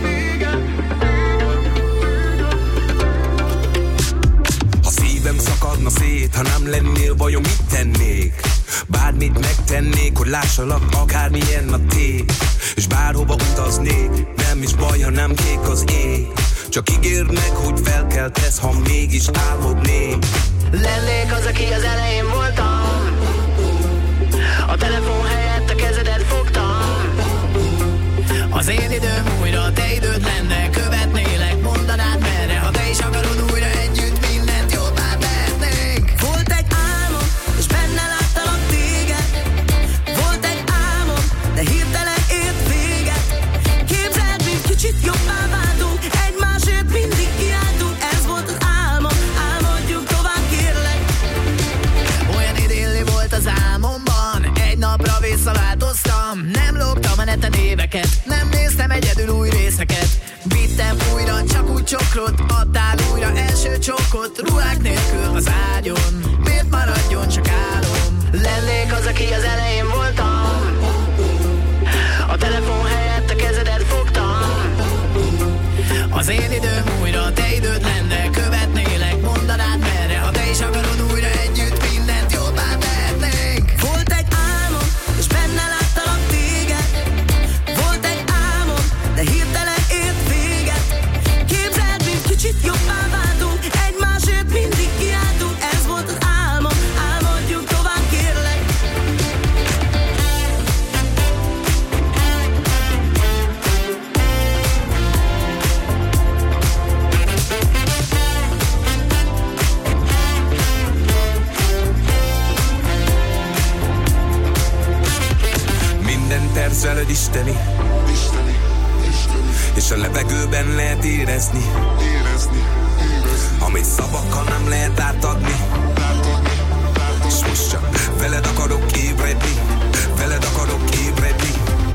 Ha szívem szakadna szét, ha nem lennél, vajon mit tennék? Bármit megtennék, hogy lássalak, akármilyen a tét. És bárhova utaznék, nem is baj, ha nem kék az ég. Csak ígérd meg, hogy felkeltesz, ha mégis álmodnék. Lennék az, aki az elején voltam. A telefon helyett a kezedet fogtam. Az én időm újra, te időd lenne. Követnélek, mondanád merre. Ha te is akarod újra együtt, mindent jobbá tehetnénk. Volt egy álmom, és benne láttalak téged. Volt egy álmom, de hirtelen ért véget. Képzeld, mint kicsit jobbá váltunk. Egymásért mindig kiáltunk. Ez volt az álmom, álmodjunk tovább, kérlek. Olyan idilli volt az álmomban, egy napra visszaváltoztam. Nem lógtam a neten éveket, nem néztem egyedül új részeket. Vittem újra, csak úgy csokrot, adtál újra első csokot. Ruhák nélkül az ágyon, miért maradjon csak álom? Lennék az, aki az elején voltam. A telefon helyett a kezedet fogtam. Az én időm újra, te időd lenne. Követnélek, mondanád merre. Ha te is akarod újra együtt, mindent jobbá tehetnénk. Volt egy álmom, és benne láttalak téged. Volt egy álmom, de hirtelen ért véget. Képzeld, mint kicsit jobbá váltunk. Egymásért mindig kiáltunk. Ez volt az álmom, álmodjunk tovább, kérlek. Minden terzeled isteni, és a levegőben lehet érezni, amit szavakkal nem lehet átadni. És most csak veled akarok ébredni, veled akarok ébredni.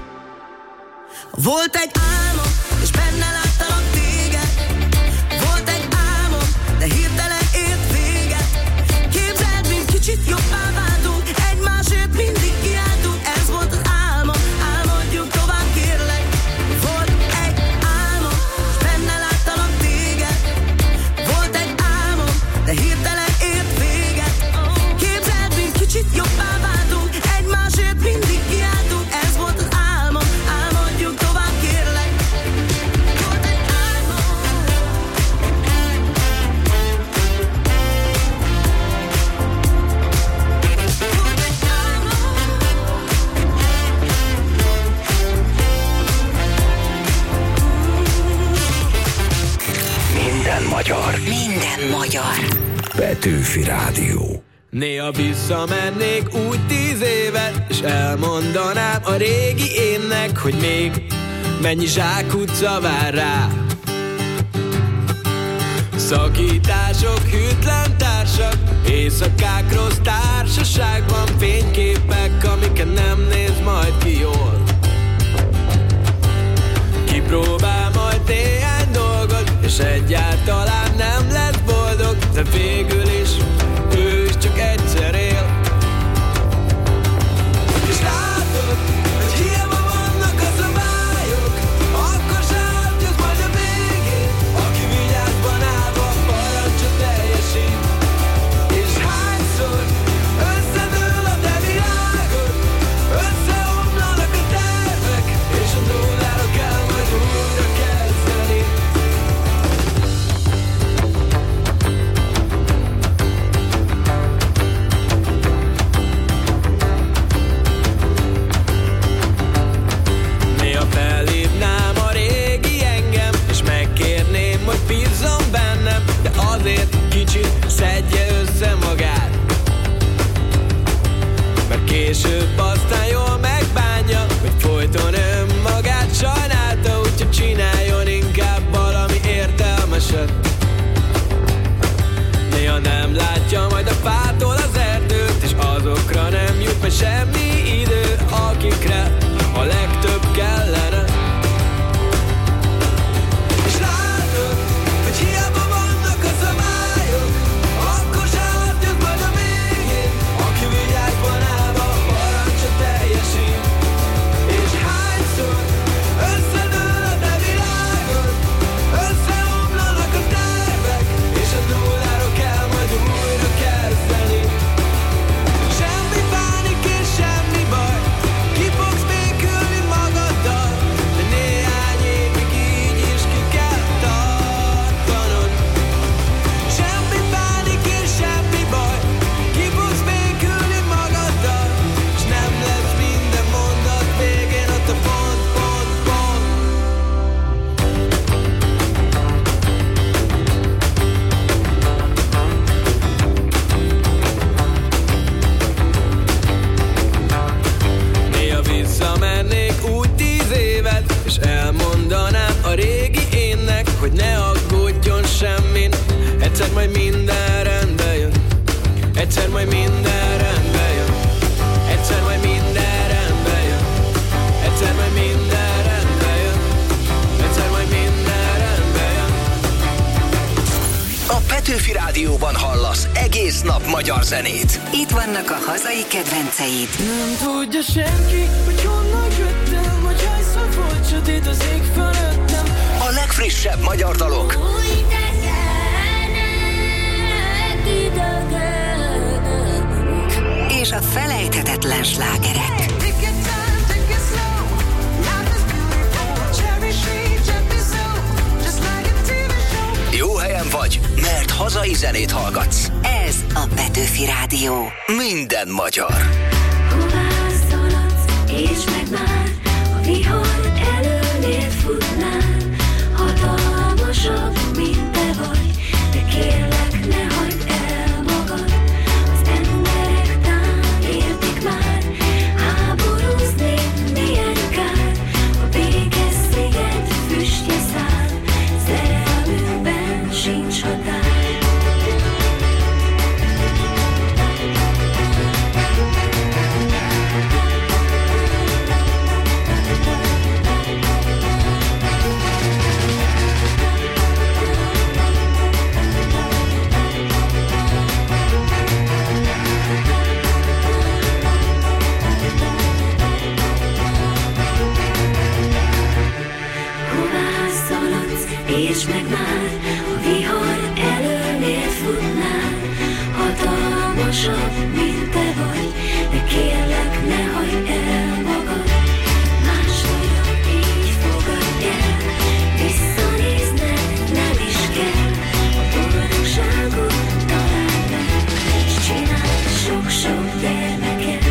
Volt egy álmom, és benne láttalak téged. Volt egy álmom, de hirtelen ért véget. Képzeld, mint kicsit jobbá váltunk. Egymásért mindig kiáltunk. Ez volt az álmom, álmodjunk tovább, kérlek. Volt egy álmom, és benne láttalak téged. Volt egy álmom, de hirtelen ért véget. Képzeld, mint kicsit jobbá váltunk. Egymásért mindig kiáltunk. Ez volt az álmom, álmodjunk tovább, kérlek. Volt egy álmom. Minden magyar. Minden magyar. Petőfi Rádió. Néha visszamennék úgy 10 évet, és elmondanám a régi énnek, hogy még mennyi zsákutca vár rá. Szakítások, hűtlen társak, Éjszakák rossz társaságban, fényképek, amiken nem néz majd ki jól. Kipróbál majd néhány dolgot, és egyáltalán nem lesz boldog, de végül is ő is csak egyszer él. És látod, hogy hiába vannak a szabályok, akkor sem jössz majd a végén, aki vigyázban állva parancsot teljesít. És hányszor összedől a te világod, összeomlanak a tervek, és a nullára kell majd újra kezdeni. Néha felhívnám a régi engem, és megkérném, hogy bízzon bennem, de azért kicsit szedje össze magát, mert később aztán jól megbánja, hogy folyton önmagát sajnálta, úgyhogy csináljon inkább valami értelmeset. Néha nem látja majd a fától az erdőt, és azokra nem jut meg semmi idő, akikre a legtöbb kellene. És látod, hogy hiába vannak a szabályok, akkor sem jössz majd a végén, aki vigyázban állva parancsot teljesít. És hányszor összedől a te világod, összeomlanak a tervek, és a nullára kell majd újra kezdeni. Semmi pánik és semmi baj, ki fogsz békülni magaddal, de néhány évig így is ki kell tartanod. Semmi pánik és semmi baj, ki fogsz békülni magaddal, és nem lesz minden mondat végén ott a pont, pont, pont. Néha visszamennék úgy 10 évet, és elmondanám a régi énnek, hogy ne aggódjon semmin, egyszer majd minden rendbe jön. Egyszer majd minden rendbe jön. Egyszer majd minden rendbe jön. Egyszer majd minden rendbe jön. Egyszer majd minden rendbe jön. A Petőfi Rádióban hallasz egész nap magyar zenét. Itt vannak a hazai kedvenceid. Nem tudja senki, hogy honnan jöttem, hogy hányszor volt sötét az ég fölöttem. A legfrissebb magyar dalok. Úgy teszelnek idegenek. És a felejthetetlen slágerek. Jó helyen vagy, mert hazai zenét hallgatsz. Ez a Petőfi Rádió. Minden magyar. Hová szaladsz, és meg már a vihar előnél futnál. Hatalmasabb, mint te vagy, de kérlek, ne hagyd el magad. Az emberek tán értik már, háborúzni milyen kár. A békés sziget füstje száll, szerelmünkben sincs határ. És meg már a vihar előnél futnál. Hatalmasabb, mint te vagy, de kérlek, ne hagyd el magad. Máshogy így fogadj el, visszanézned nem is kell. A boldogságot találd meg, és csinálj sok-sok gyermeket.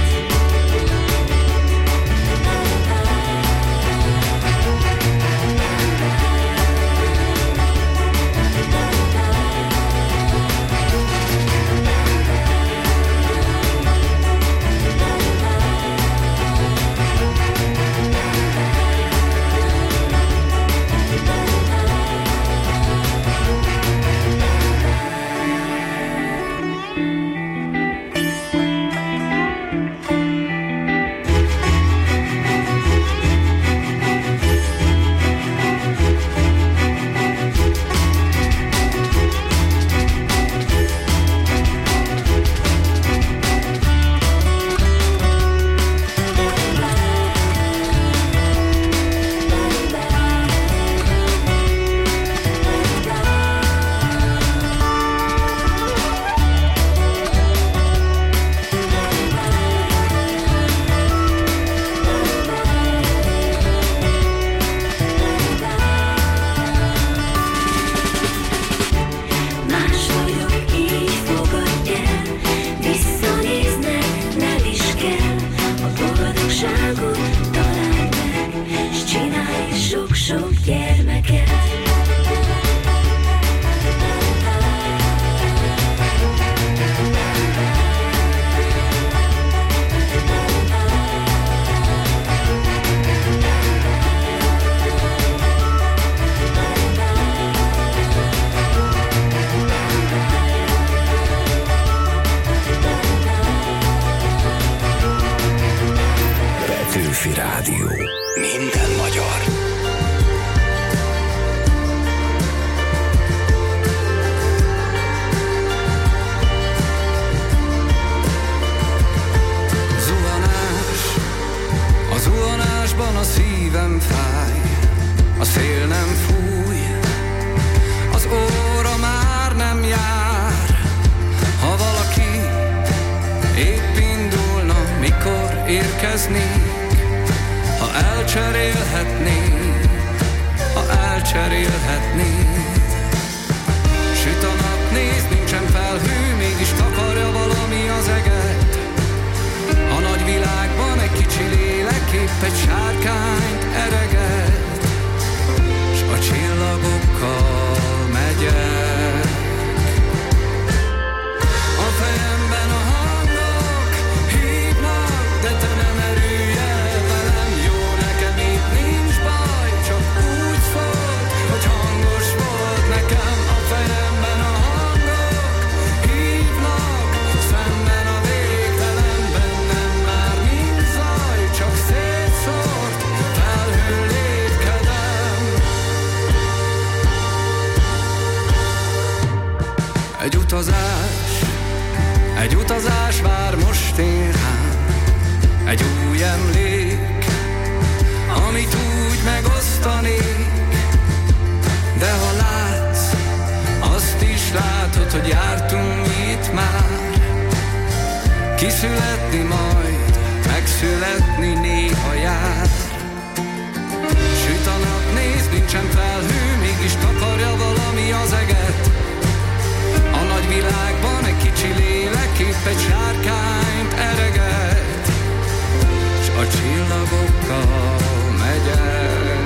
boldogságot találj meg, s csinálj sok-sok gyermeket. Petőfi Rádió. Minden magyar. A zuhanásban a szívem fáj, a szél nem fúj, az óra már nem jár. Ha valaki épp indulna, mikor érkeznék, ha elcserélhetnék, ha elcserélhetnék. Süt a nap, nézd, nincsen felhő, mégis takarja valami az eget. A nagy világban egy kicsi lélek épp egy sárkányt ereget, s a csillagokkal megyek. A fejemben a hangok hívnak, de te nem erülj el velem. Jó, nekem itt nincs baj, csak úgy szólt, hogy hangos volt nekem. A fejemben a hangok hívnak, szemben a végtelenben nem már nincs zaj, csak szétszórt felhő lépkedem. Egy utazás vár most én rám, egy új emlék, amit úgy megosztanék. De ha látsz, azt is látod, hogy jártunk itt már. Kiszületni majd, megszületni néha jár. Süt a nap, nézd, nincsen felhő, mégis takarja valami az eget. A nagy világban egy kicsi lélek épp egy sárkányt ereget, s a csillagokkal megyek.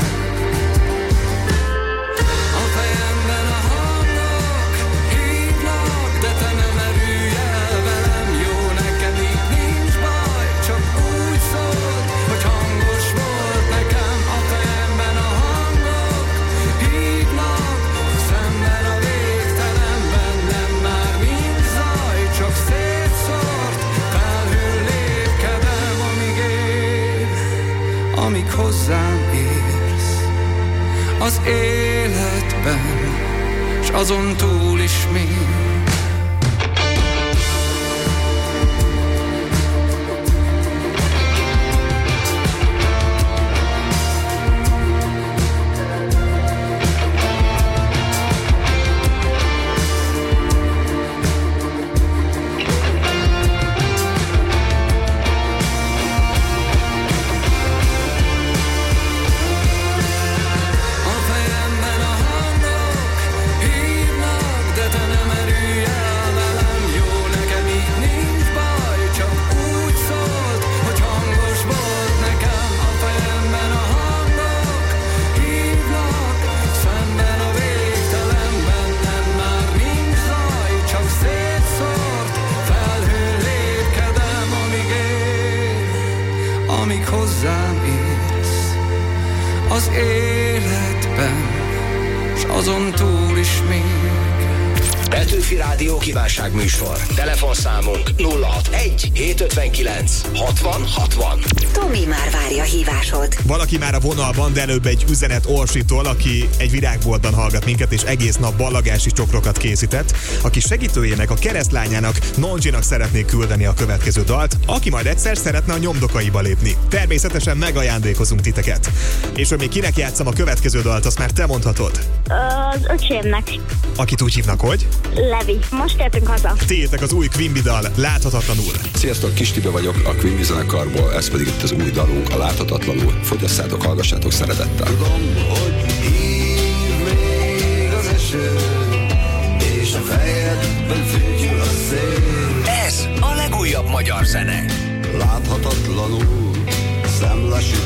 A fejemben a hangok hívnak, de te nem erülj el velem. Jó, nekem itt nincs baj, csak úgy szólt, hogy hangos volt nekem. A fejemben a hangok hívnak, szemben a végtelenben nem már mind zaj, csak szétszórt felhő lépkedem, amíg él, amíg hozzám érsz az életben, s azon túl is még. Amíg hozzám érsz az életben, s azon túl is még. Petőfi Rádió kívánságműsor. Telefonszámunk 061 759 60 60. Tomi már várja a hívásod. Valaki már a vonalban, de előbb egy üzenet Orsitól, aki egy virágboltban hallgat minket, és egész nap ballagási csokrokat készített, aki segítőjének, a keresztlányának, Nonjinak szeretnék küldeni a következő dalt, aki majd egyszer szeretne a nyomdokaiba lépni. Természetesen megajándékozunk titeket. És hogy még kinek játszom a következő dalt, azt már te mondhatod. Az öcsémnek. Akit úgy hívnak, hogy? Levi. Most értünk haza. Tiétek az új Quimby dal, Láthatatlanul. Sziasztok, Kis Tibi vagyok a Quimby zenekarból, ez pedig itt az új dalunk, a Láthatatlanul. Fogyasszátok, hallgassátok szeretettel. Tudom, hogy hív még az eső, és a fejedben fütyül a szél. Ez a legújabb magyar zene. Láthatatlanul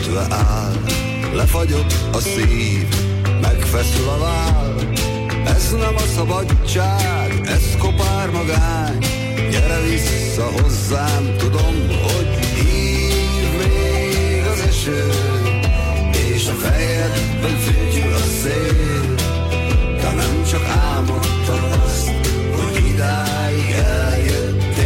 kötve áll. Lefagyott a szív, megfeszül a váll. Ez nem a szabadság, ez kopár magány. Gyere vissza hozzám, tudom, hogy hív még az eső, és a fejedben fütyül a szél. De nem csak álmodtad azt, hogy idáig eljöttél.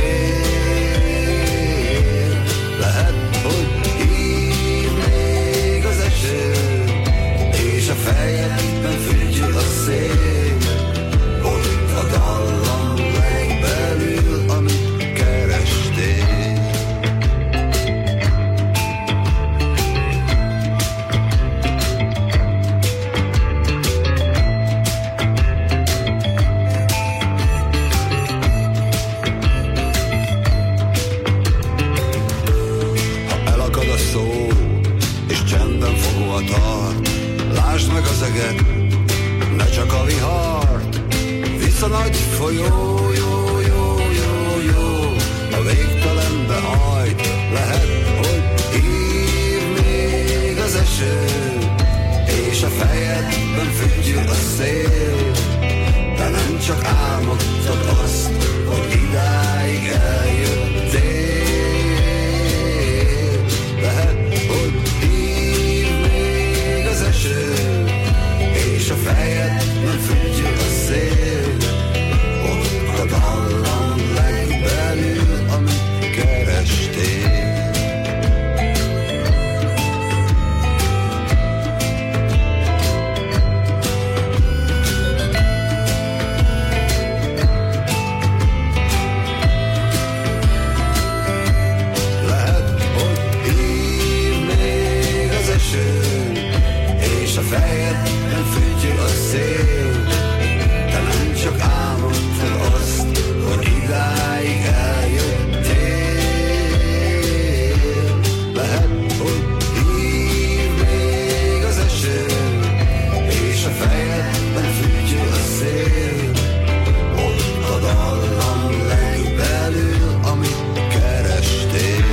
Lehet, hogy hív még az eső, és a fejedben fütyül a szél. Ott a dallam legbelül, amit kerestél. Lásd meg az eget, ne csak a vihart. Vissza nagy folyó, jó, jó, jó, jó, a végtelenbe hajt. Lehet, hogy hív még az eső, és a fejedben fütyül a szél. De nem csak álmodtad azt, hogy idáig eljöttél. Lehet, hogy és a fejedben fütyül a szél. Ott a dallam legbelül, amit kerestél. Lehet, hogy hív még az eső, és a fejedben fütyül a szél. De nem csak álmodtad azt, hogy idáig eljöttél. Lehet, hogy hív még az eső, és a fejedben fütyül a szél. Ott a dallam legbelül, amit kerestél.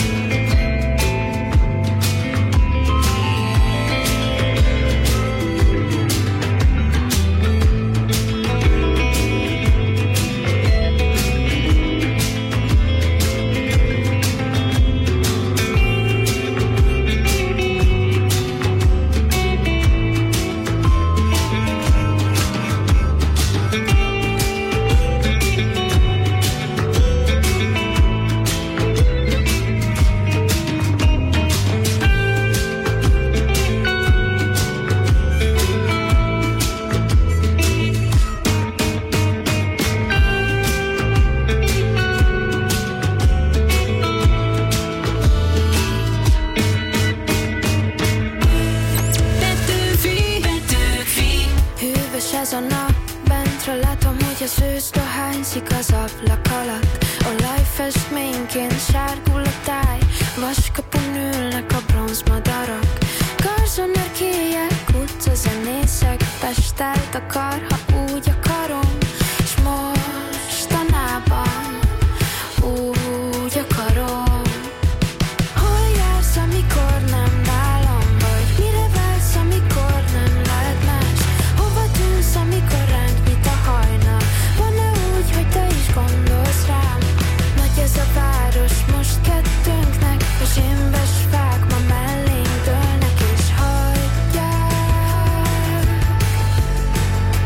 Ez a nap, bentről látom, hogy az ősz dohányzik az ablak alatt. Olajfestményként sárgul a táj, vaskapun ülnek a bronzmadarak. Garzsonerkélyek, utcazenészek, Pestel takar, ha úgy akarom. S mostanában úgy akarom. Hol jársz, amikor nem nálam vagy? Mire vársz, amikor nem lehet más? Hova tűnsz, amikor ránk nyit a hajnal? Van-e úgy, hogy te is gondolsz rám? Nagy ez a város most kettőnknek, a zsémbes fák ma mellénk dőlnek és hagyják.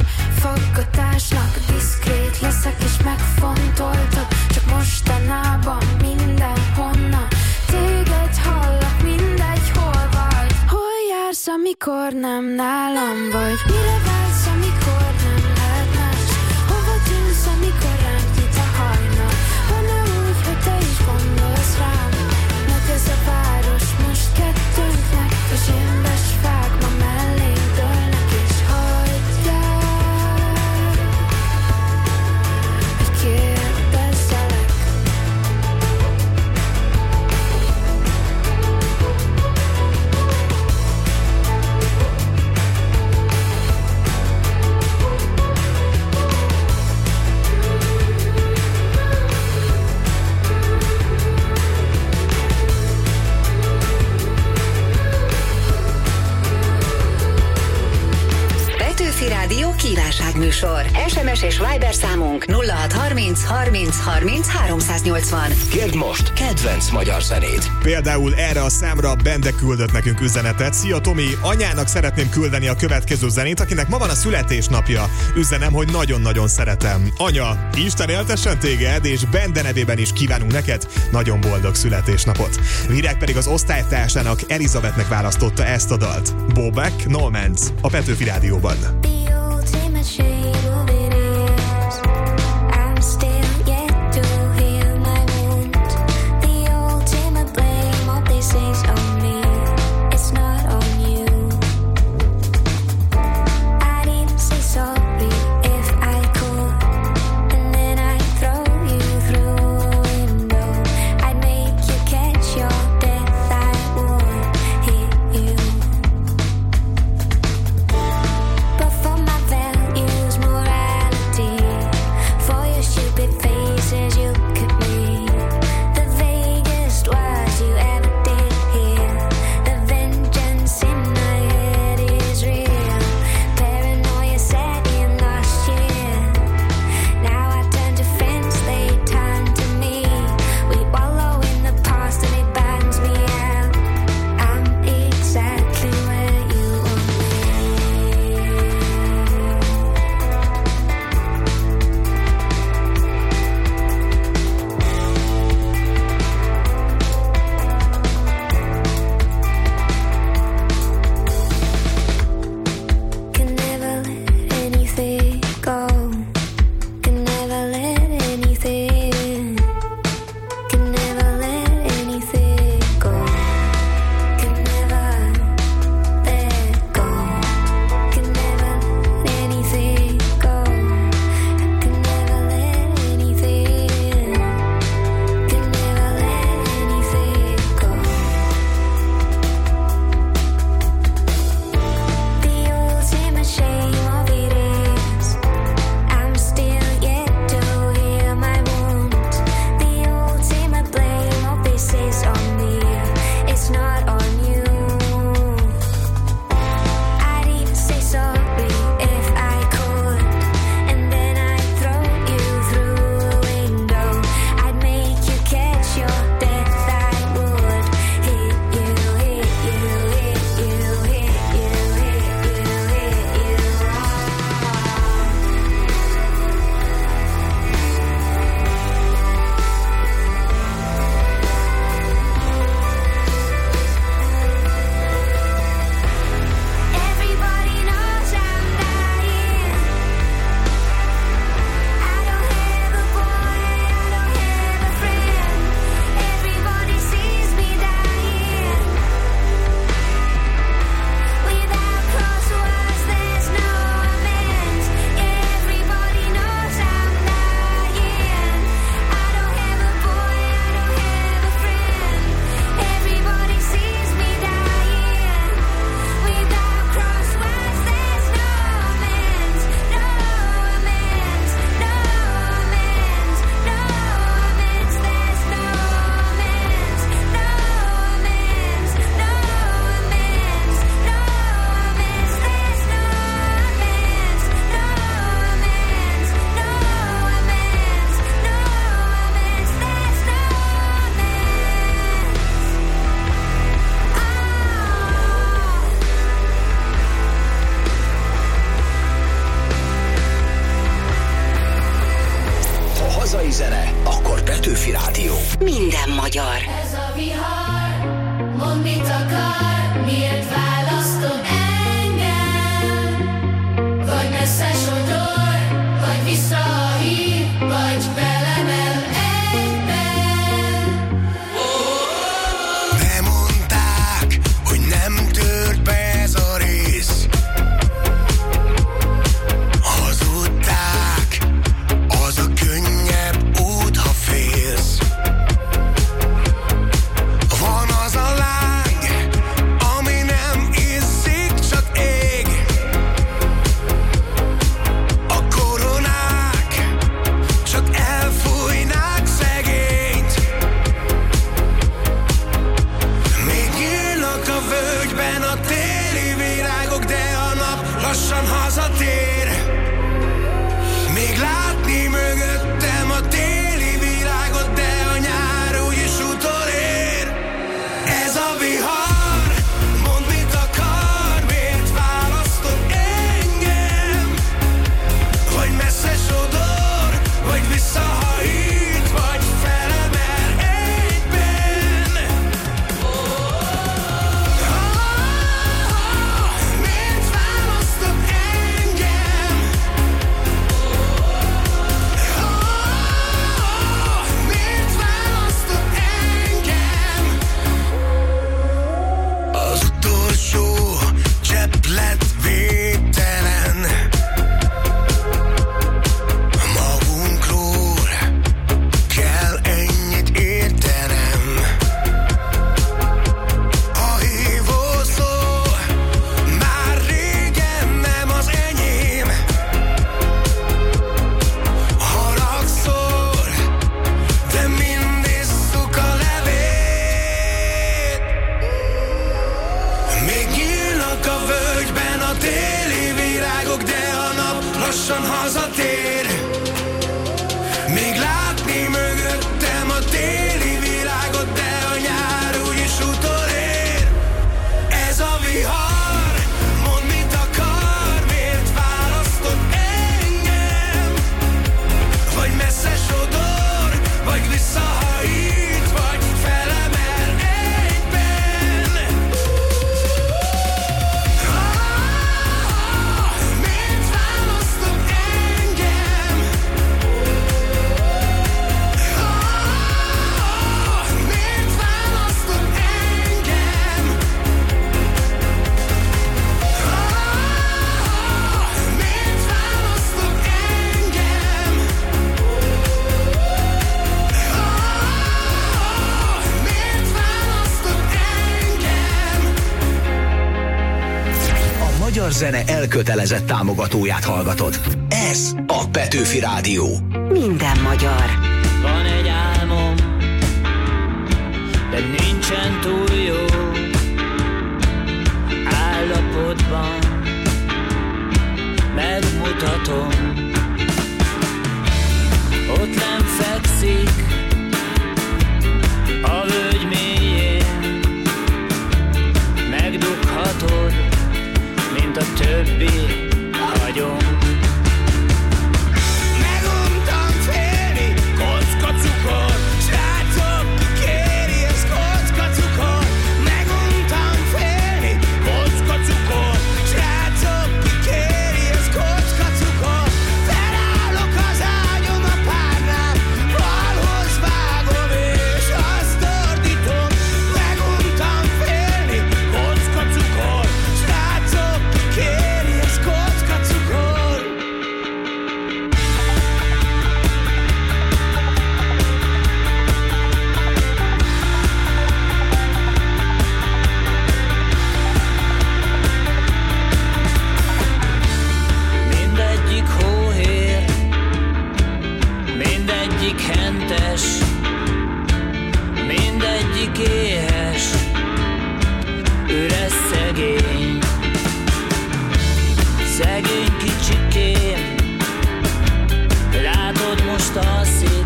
faggatásnak. Diszkrét leszek és megfontoltabb, csak mostanában mindenhonnan téged hallak, mindegy hol vagy. Hol jársz, amikor nem nálam vagy? Mire válsz, amikor nem lehet más? Hova tűnsz, amikor ránk nyit a hajnal? Van-e úgy, hogy te is gondolsz rám? Nagy ez a város most kettőnknek, és émbes fák ma mellénk dőlnek, és hagyjál, hogy kérdezzelek. Petőfi Rádió kívánságműsor. SMS és Viber számunk 0630 30 30 380. Kérd most kedvenc magyar zenét. Például erre a számra Bende küldött nekünk üzenetet. Szia Tomi, anyának szeretném küldeni a következő zenét, akinek ma van a születésnapja. Üzenem, hogy nagyon-nagyon szeretem. Anya, Isten éltessen téged, és Bende nevében is kívánunk neked nagyon boldog születésnapot. Virág pedig az osztálytársának, Elizabethnek választotta ezt a dalt. Bobek, No Man's, a Petőfi Rádióban. The ultimate shade of it is I'm still yet to heal my wounds. The ultimate blame, all this is on me. It's not on you. I didn't say sorry if I could, and then I'd throw you through a window. I'd make you catch your death, I would hit you. But for my values hazai zene, akkor Petőfi Rádió. Minden magyar. Ez a vihar, mondd mit akar, miért választod engem? Vagy messze sodor, vagy visszahív, vagy belemel egyben. Bemondták, hogy nem tört be ez a rész. Hazudták, az a könnyebb út, ha félsz. Van az a láng, ami nem izzik, csak ég. A koronák csak elfújnák szegényt. Még nyílnak a völgyben a téli virágok, de a nap lassan hazatér. Még látni mögöttem a téli világot, de a nyár úgyis utolér. Ez a vihar, mondd mit akar, miért választod engem? Vagy messze sodor, vagy visszahajít, vagy felemel egyben. Miért választod engem? Miért választod engem? Az utolsó csepp lett végtelen. Magunkról kell ennyit értenem. A hívószó már régen nem az enyém. Haragszol, de mind isszuk a levét. Még nyílnak a völgyben a téli virágok, de a nap lassan hazatér. Még látni mögöttem a téli világot, de a nyár úgyis utolér. Ez a vihar, mondd mit akar, miért választod engem? Vagy messze sodor, vagy visszahajít, vagy felemel egyben. Miért választod engem? Miért választod engem? Miért választod engem? Miért választod engem? A magyar zene elkötelezett támogatóját hallgatod. Ez a Petőfi Rádió. Minden magyar. Van egy álmom, de nincsen túl jó állapotban. Megmutatom, ott nem fekszik a völgy mélyén. Megdughatod, mint a többi hagyom. Meguntam félni, kocka cukor. Srácok, ki kéri, ez kocka cukor. Meguntam félni, kocka cukor. Srácok, ki kéri, ez kocka cukor. Felállok az ágyon a párnál, falhoz vágom és azt ordítom. Meguntam félni, kocka cukor. Srácok, ki kéri, ez kocka cukor. Mindegyik hóhér, mindegyik hentes, mindegyik éhes, üres szegény. Szegény kicsikém, látod most alszik,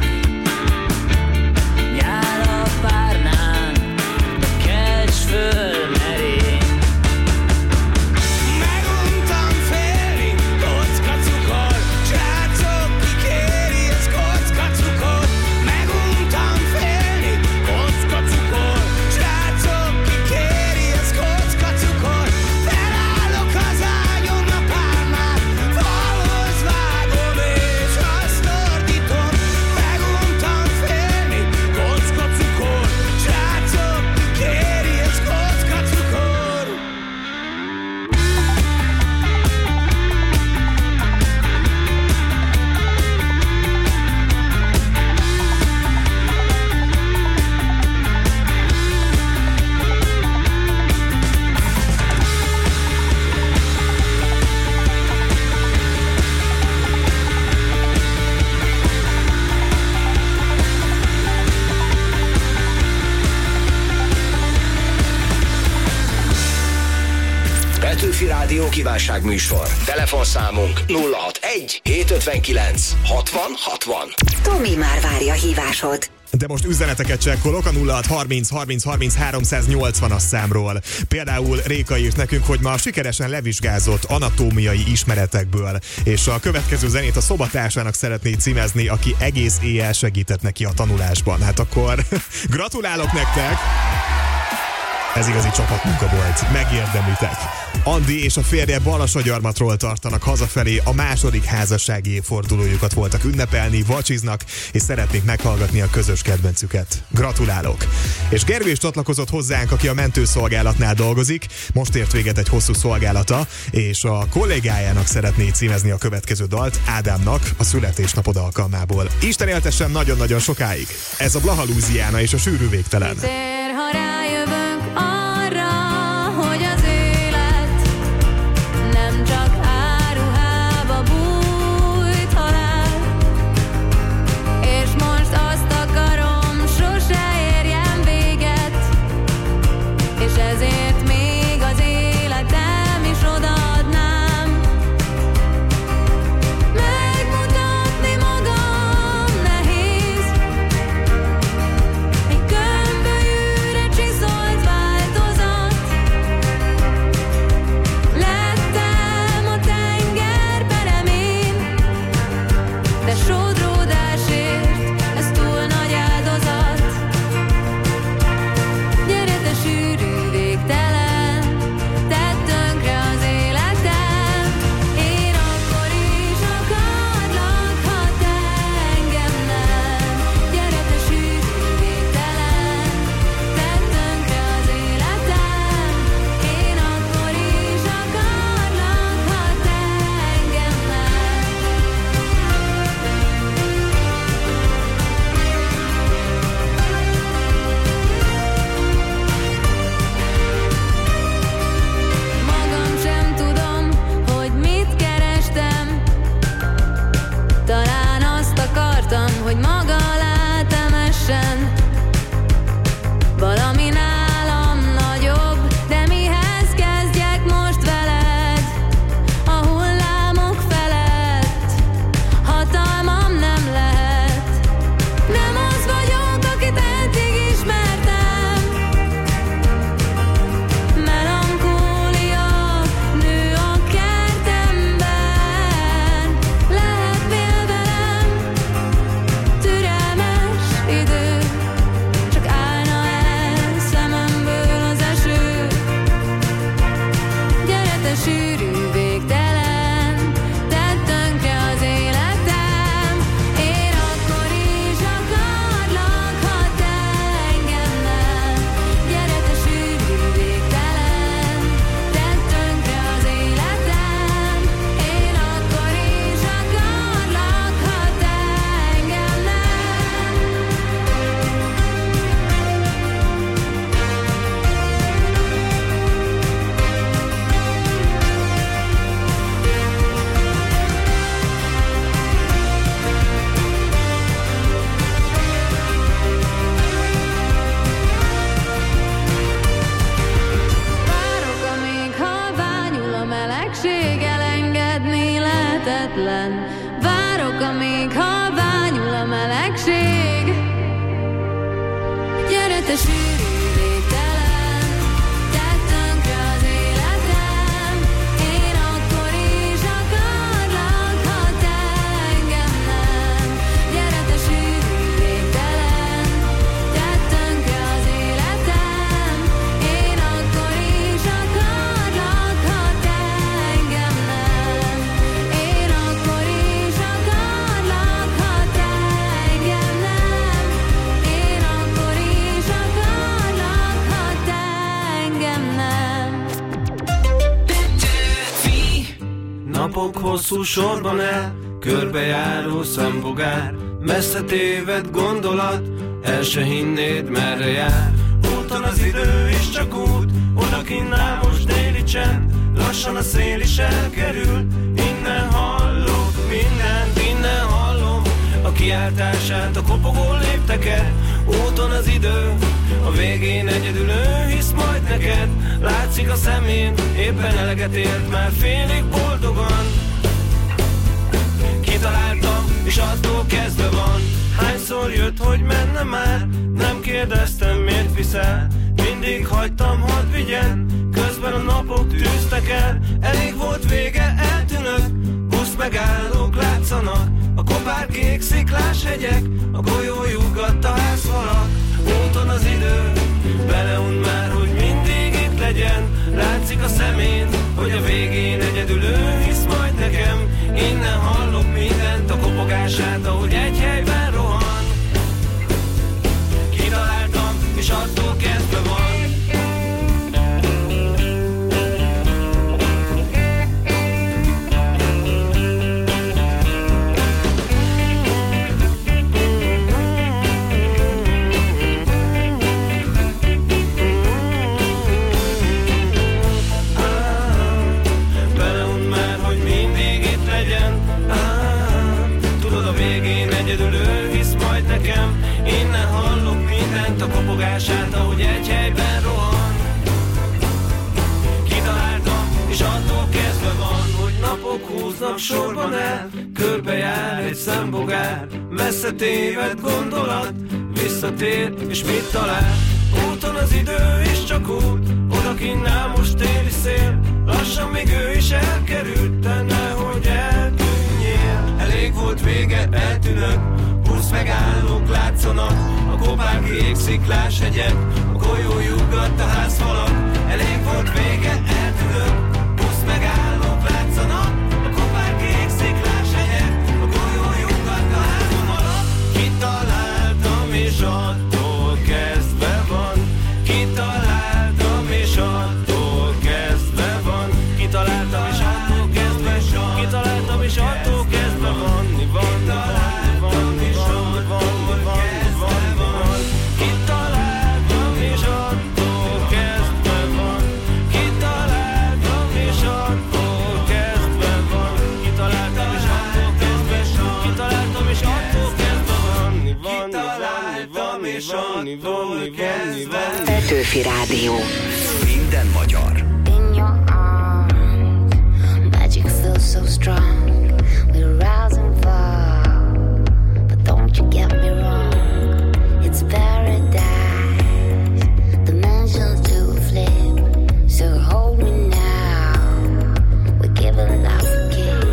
nyár a párnán, de kelts föl merény. Meguntam félni, kocka cukor. Srácok, ki kéri, ez kocka cukor. Petőfi Rádió kívánságműsor. Telefonszámunk 061 759 60 60. Tomi már várja hívásod. De most üzeneteket csekkolok a 0630 30 30 380-as számról. Például Réka írt nekünk, hogy ma sikeresen levizsgázott anatómiai ismeretekből, és a következő zenét a szobatársának szeretné címezni, aki egész éjjel segített neki a tanulásban. Hát akkor gratulálok nektek! Ez igazi csapatmunka volt, megérdemlitek. Andi és a férje Balasagyarmatról tartanak hazafelé, a második házassági évfordulójukat voltak ünnepelni, vacsiznak, és szeretnék meghallgatni a közös kedvencüket. Gratulálok! És Gergő is csatlakozott hozzánk, aki a mentőszolgálatnál dolgozik, most ért véget egy hosszú szolgálata, és a kollégájának szeretné címezni a következő dalt, Ádámnak, a születésnapod alkalmából. Isten éltessen nagyon-nagyon sokáig! Ez a Blaha Louisiana és a sűrű végtelen. Ha rájövünk arra, hogy az élet nem csak áruhába bújt halál, és most azt akarom, sose érjen véget, és ezért még az életem is odaadnám. Megmutatni magam nehéz, egy gömbölyűre csiszolt változat. Lettem a tengerperem én, de sodródásért ez túl nagy áldozat. Gyere te sűrű végtelen, tedd tönkre az életem. Én akkor is akarlak, ha te engem nem. Gyere te sűrű végtelen, tedd tönkre az életem. Én akkor is akarlak, ha te engem Magam sem tudom, hogy mit kerestem. Talán azt akartam, hogy maga alá temessen. Valami nálam nagyobb, de mihez kezdjek most veled? A hullámok felett hatalmam nem lehet. Nem az vagyok, akit eddig ismertem. Melankólia nő a kertemben. Lehetnél velem türelmes idő, csak állna el szememből az eső. Gyere te sűrű végtelen, tedd tönkre az életem. Én akkor is akarlak, ha te engem nem. Gyere te sűrű végtelen, tedd tönkre az életem. Én akkor is akarlak, ha te engem nem. Várok, amíg halványul a melegség, elengedni lehetetlen. Várok, amíg halványul a melegség. Gyere te sűrű végtelen, tedd tönkre az életem. Én akkor is akarlak, ha te engem nem. Gyere te sűrű végtelen, tedd tönkre az életem. Én akkor is akarlak, ha te engem nem. Én akkor is akarlak, ha te engem nem. Én akkor is akarlak, ha te engem nem. Napok hosszú sorban el, körbejáró szembogár, messze téved gondolat, el se hinnéd merre jár. Úton az idő is csak út, odakinn áll most déli csend, lassan a szél is elkerül, innen hallok mindent, innen hallom a kiáltását a kopogó lépteket. Úton az idő, a végén egyedül ő hisz majd neked. Látszik a szemén, éppen eleget ért, már félig boldogan. Kitaláltam, és attól kezdve van. Hányszor jött, hogy menne már? Nem kérdeztem, miért viszel. Mindig hagytam, hadd vigyen. Közben a napok tűztek el. Elég volt vége, eltűnök. Busz megállók látszanak. A kopár kék sziklás hegyek. A golyó juggadt a házfalak. Úton az idő, beleund már, hogy mindig itt legyen. Látszik a szemén, hogy a végén egyedül ő hisz majd nekem. Innen hallok mindent, a kopogását, ahogy egy helyben rohan. Kitaláltam, és attól kezdve van. Innen hallok mindent, a kopogását, ahogy egy helyben rohan. Kitaláltam, és attól kezdve van, hogy napok húznak sorban el. Körbejár egy szembogár, messze téved gondolat. Visszatér, és mit talál? Úton az idő is csak út, odakinn áll most téli szél. Lassan még ő is elkerült, te nehogy eltűnjél. Elég volt vége, eltűnök. Busz megállók látszanak, a kopár kék sziklás hegyek, a golyó juggadt a házfalak. Elég volt vége, eltűnök. Busz megállók látszanak, a kopár kék sziklás hegyek, a golyó juggadt a házfalak. Kitaláltam, és attól kezdve van. Kitaláltam, és attól kezdve van. Kitaláltam, és attól kezdve van. Kitaláltam, és attól kezdve van. Petőfi Rádió. Minden magyar. In your arms, magic feels so strong. We're rising far, but don't you get me wrong. It's paradise, dimensions to flip. So hold me now, we're giving life a kick.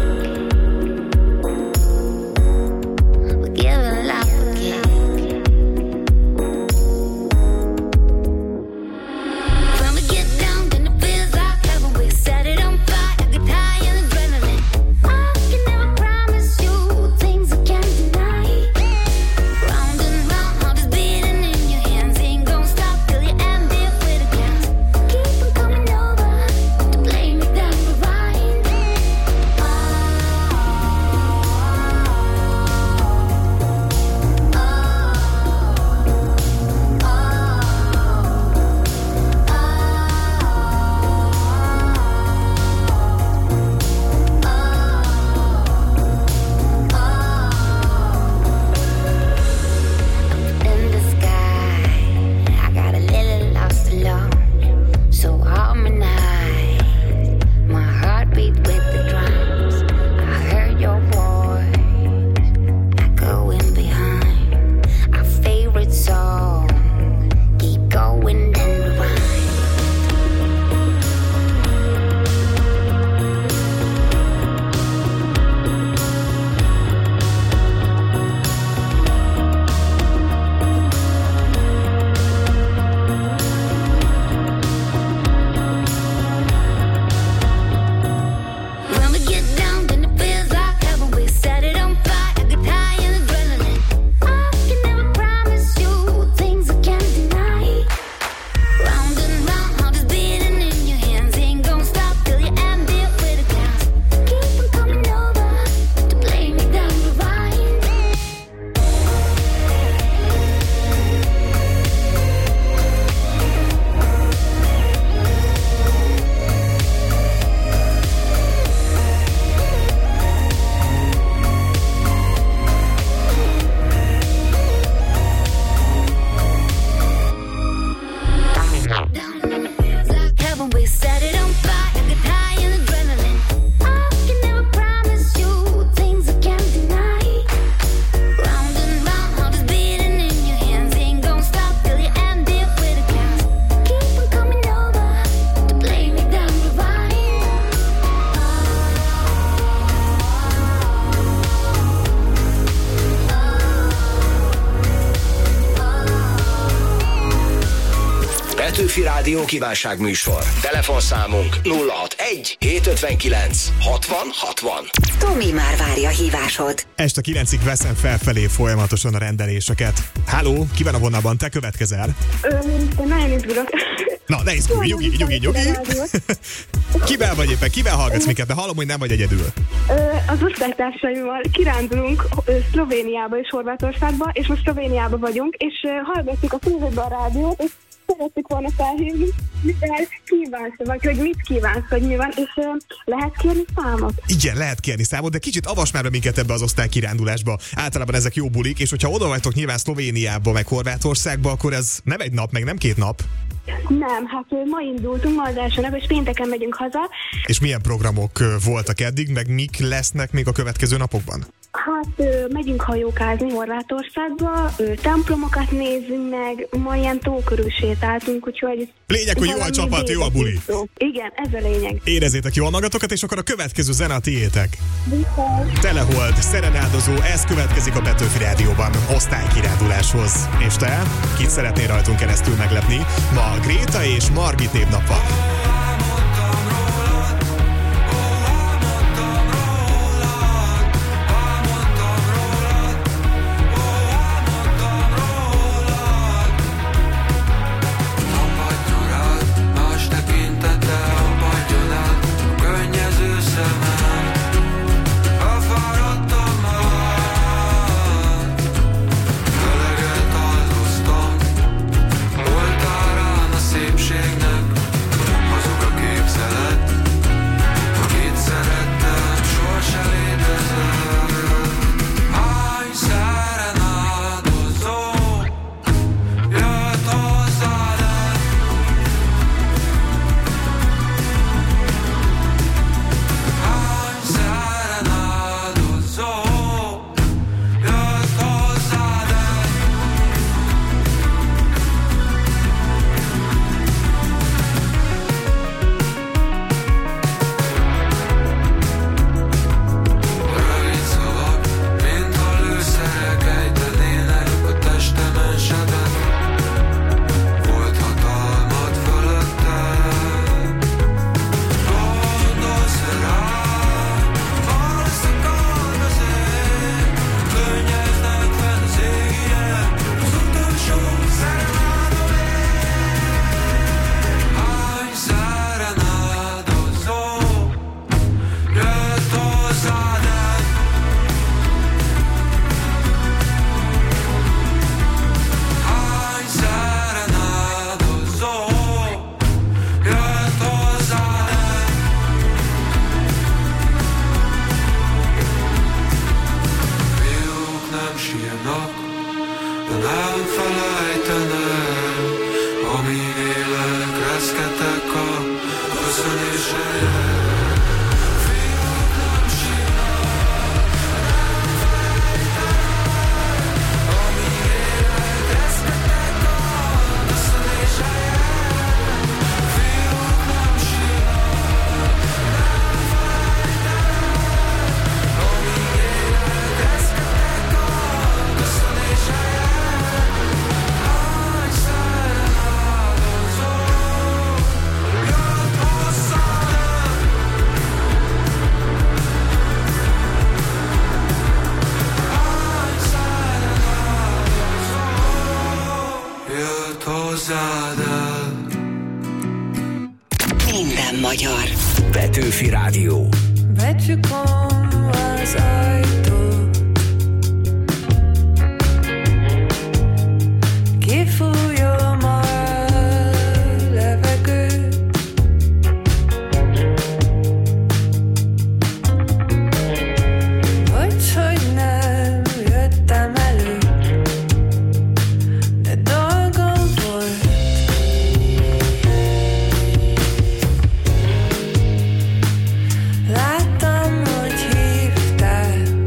We're giving life a kick. When we get down, gonna Petőfi Rádió kívánságműsor. Telefonszámunk 061 759 60 60. Tomi már várja hívásod. Este 9-ig veszem felfelé folyamatosan a rendeléseket. Háló, ki van a vonalban? Te következel? Nagyon izgulok. Na, ne izgulj, nyugi. Kivel vagy éppen? Kivel hallgatsz minket? De hallom, hogy nem vagy egyedül. Az osztálytársaimmal kirándulunk Szlovéniába és Horvátországba, és most Szlovéniába vagyunk, és hallgatjuk a főzőbe a rádiót, és szerettük volna felhívni, mivel kívánsz, vagy hogy mit kívánsz, hogy mi van, és lehet kérni számot? Igen, lehet kérni számot, de kicsit avasd már be minket ebbe az osztálykirándulásba. Általában ezek jó bulik, és hogyha oda vagytok nyilván Szlovéniába, meg Horvátországba, akkor ez nem egy nap, meg nem 2 nap. Nem, hát ma indultunk, ma az első nap, és pénteken megyünk haza. És milyen programok voltak eddig, meg mik lesznek még a következő napokban? Hát megyünk hajókázni Horvátországba, templomokat nézzünk meg, ma ilyen tó körül sétáltunk, úgyhogy... Lényeg, hogy jó a csapat, jó a buli. Igen, ez a lényeg. Érezzétek jól magatokat, és akkor a következő zene a tiétek. Telehold, szerenáldozó, ez következik a Petőfi Rádióban osztálykiránduláshoz. És te? Kit szeretnél rajtunk keresztül meglepni? Ma Gréta és Margit névnap van. Minden magyar. Petőfi Rádió. Becsukom az ajtót, kifújom a levegőt, hogy nem jöttem elő, de dolgom volt. Láttam, hogy hívtál,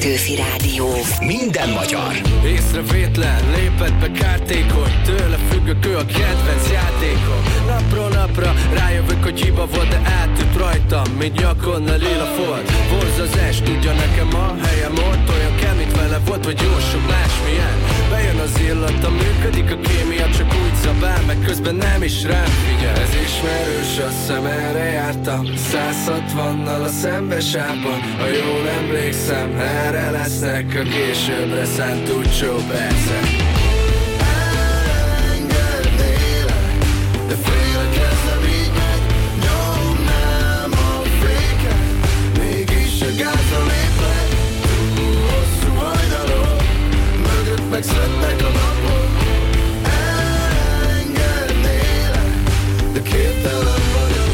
Petőfi Rádió. Minden magyar. Észrevétlen, lépett be kártékony, tőle függök, ő a kedvenc játékom. Napról napra rájövök, hogy hiba volt, de átüt rajtam, mint nyakon a lila folt. Borz az es, tudja nekem a helyem ott, olyan kell, mint vele volt, vagy jó sok másmilyen. Bejön az illata, működik a kémia, csak úgy szabál, meg közben nem is rám figyel. Ez ismerős, azt hiszem erre jártam 160-nal a szembesában. Ha jól emlékszem, erre lesznek a későbbre szánt túlcsó percek. Engednélek, de félek ezzel így megy. Nyomnám a féket, mégis a gázra lépek. Túl hosszú hajnalok, mögött megszednek a napok. Engednélek, de képtelen vagyok.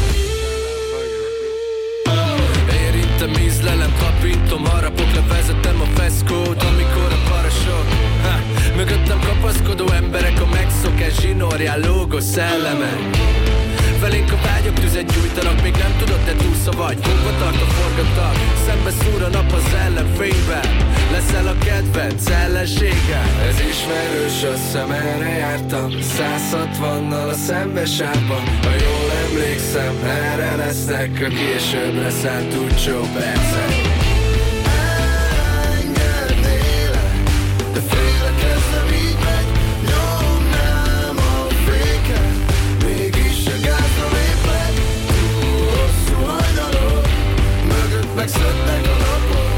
Érintem, ízlelem, tapintom, harapok, levezetem a feszkót, amikor a parasok. Mögöttem kapaszkodó emberek, a megszokás zsinórján lógó szellemek. Felénk a vágyok tüzet gyújtanak, még nem tudod, te túlsza vagy. Fogva tart a forgatag, szembe szúr a nap az ellenfényben. Leszel a kedvenc ellenséggel. Ez ismerős, azt hiszem erre jártam 160-nal a szembesában. Ha jól emlékszem, erre lesznek a későbbre szánt túlcsó percek. Engednélek, de félek ezzel így megy. Nyomnám a féket, mégis a gázra lépek. Túl hosszú hajnalok, mögött megszednek a napok.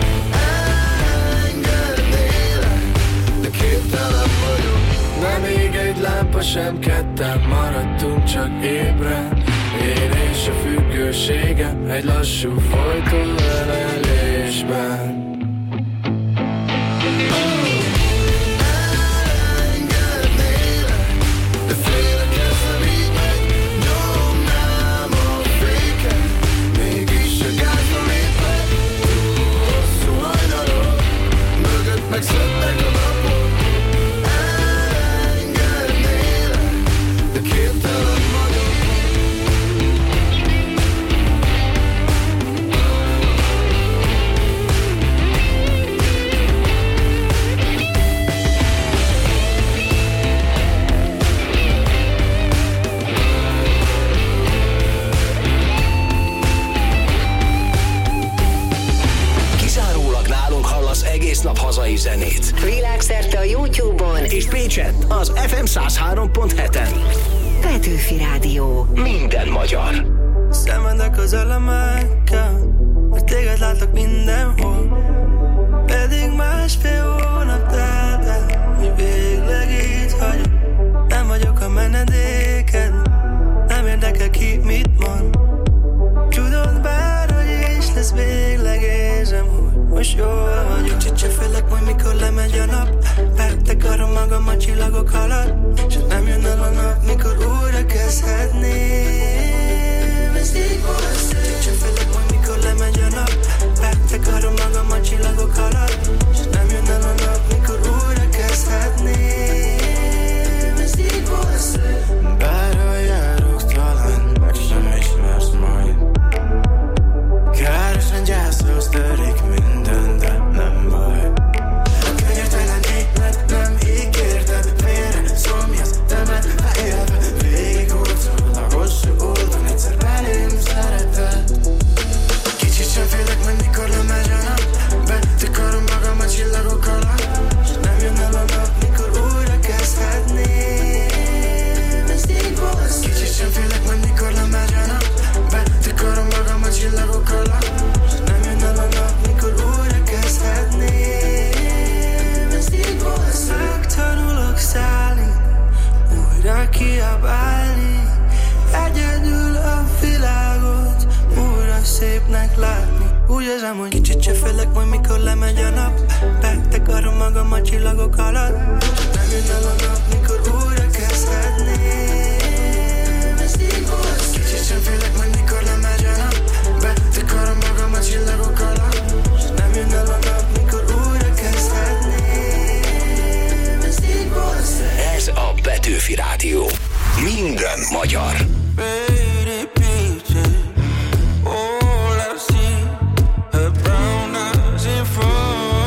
Engednélek, de képtelen vagyok. Nem ég egy lámpa sem, ketten maradtunk csak ébren. Én és a függőségem egy lassú folytó ölelésben. Engednélek, de félek ezzel így megy. Nyomnám a féket, mégis a gázra lépek. Túl hosszú hajnalok, mögött megszednek a napok. Engednélek, de képtelen vagyok. Kizárólag nálunk hallasz egész nap hazai zenét. Világszerte a YouTube-on És Pécsett az FM 103.7-en. Petőfi Rádió. Minden magyar. Szenvedek az elemekkel, mert téged látok mindenhol. Pedig másfél hónap telt el, hogy végleg így hagyom. Nem vagyok a menedéked, nem érdekel ki mit mond. Tudod bárhogy is lesz végleg érzem, hogy most jól vagyok. Kicsit se félek majd mikor lemegy a nap. Betakarom magam a csillagok alatt, s nem jön el a nap, mikor újra kezdhetném. Ez így volt szép. Kicsit se félek majd mikor lemegy a nap. Betakarom magam a csillagok alatt, s nem jön el a nap, mikor újra kezdhetném. Ez így volt szép. Bárhol járok, talán meg sem ismersz majd. Károsan gyászolsz, törik minden, de nem baj. A könyörtelen élet nem ígérted, félre szomjasz, temet, ha élve végig húzol a hosszú oldon, egyszer belém szereted. Kicsit sem félek, majd mikor lemegy a nap. Betakarom magam a csillagok alatt, s nem jön el a nap, mikor újra kezdhetném. Ez így volt szép. Kicsit sem félek, majd mikor lemegy a nap. Betakarom magam a csillagok alatt, s nem jön el a nap, mikor újra kezdhetném. Ez így volt szép. Megtanulok szállni, újra kiabálni. Egyedül a világot újra szépnek látni. Úgy érzem, hogy kicsit se félek, majd mikor lemegy a nap. Betakarom magam a csillagok alatt, nem jön el a nap, mikor újra kezdhetném. Ez így volt szép. Kicsit sem félek, majd mikor lemegy a nap. Betakarom magam a csillagok alatt, nem jön el a nap, mikor újra kezdhetném. Ez így volt szép. Ez a Petőfi Rádió. Minden magyar. Pretty peaches, all I see, her brown eyes in front.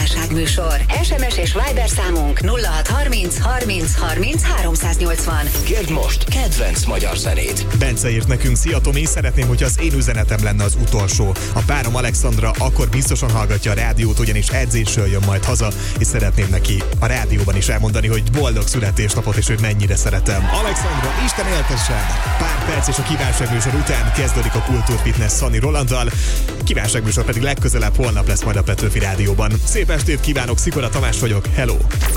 kívánságműsor. SMS és Viber számunk 0630 30 30 380. Kérd most kedvenc magyar zenét. Bence írt nekünk: szia Tomi, szeretném, hogy az én üzenetem lenne az utolsó. A párom Alexandra akkor biztosan hallgatja a rádiót, ugyanis edzésről jön majd haza, és szeretném neki a rádióban is elmondani, hogy boldog születésnapot, és hogy mennyire szeretem. Alexandra, Isten éltessen! Pár perc és a kívánságműsor után kezdődik a Kultúrfitness Szani Rolanddal. Kívánságműsor pedig legközelebb holnap lesz majd a Petőfi Rádióban. Szép estét kívánok, Szikora Tamás vagyok, hello!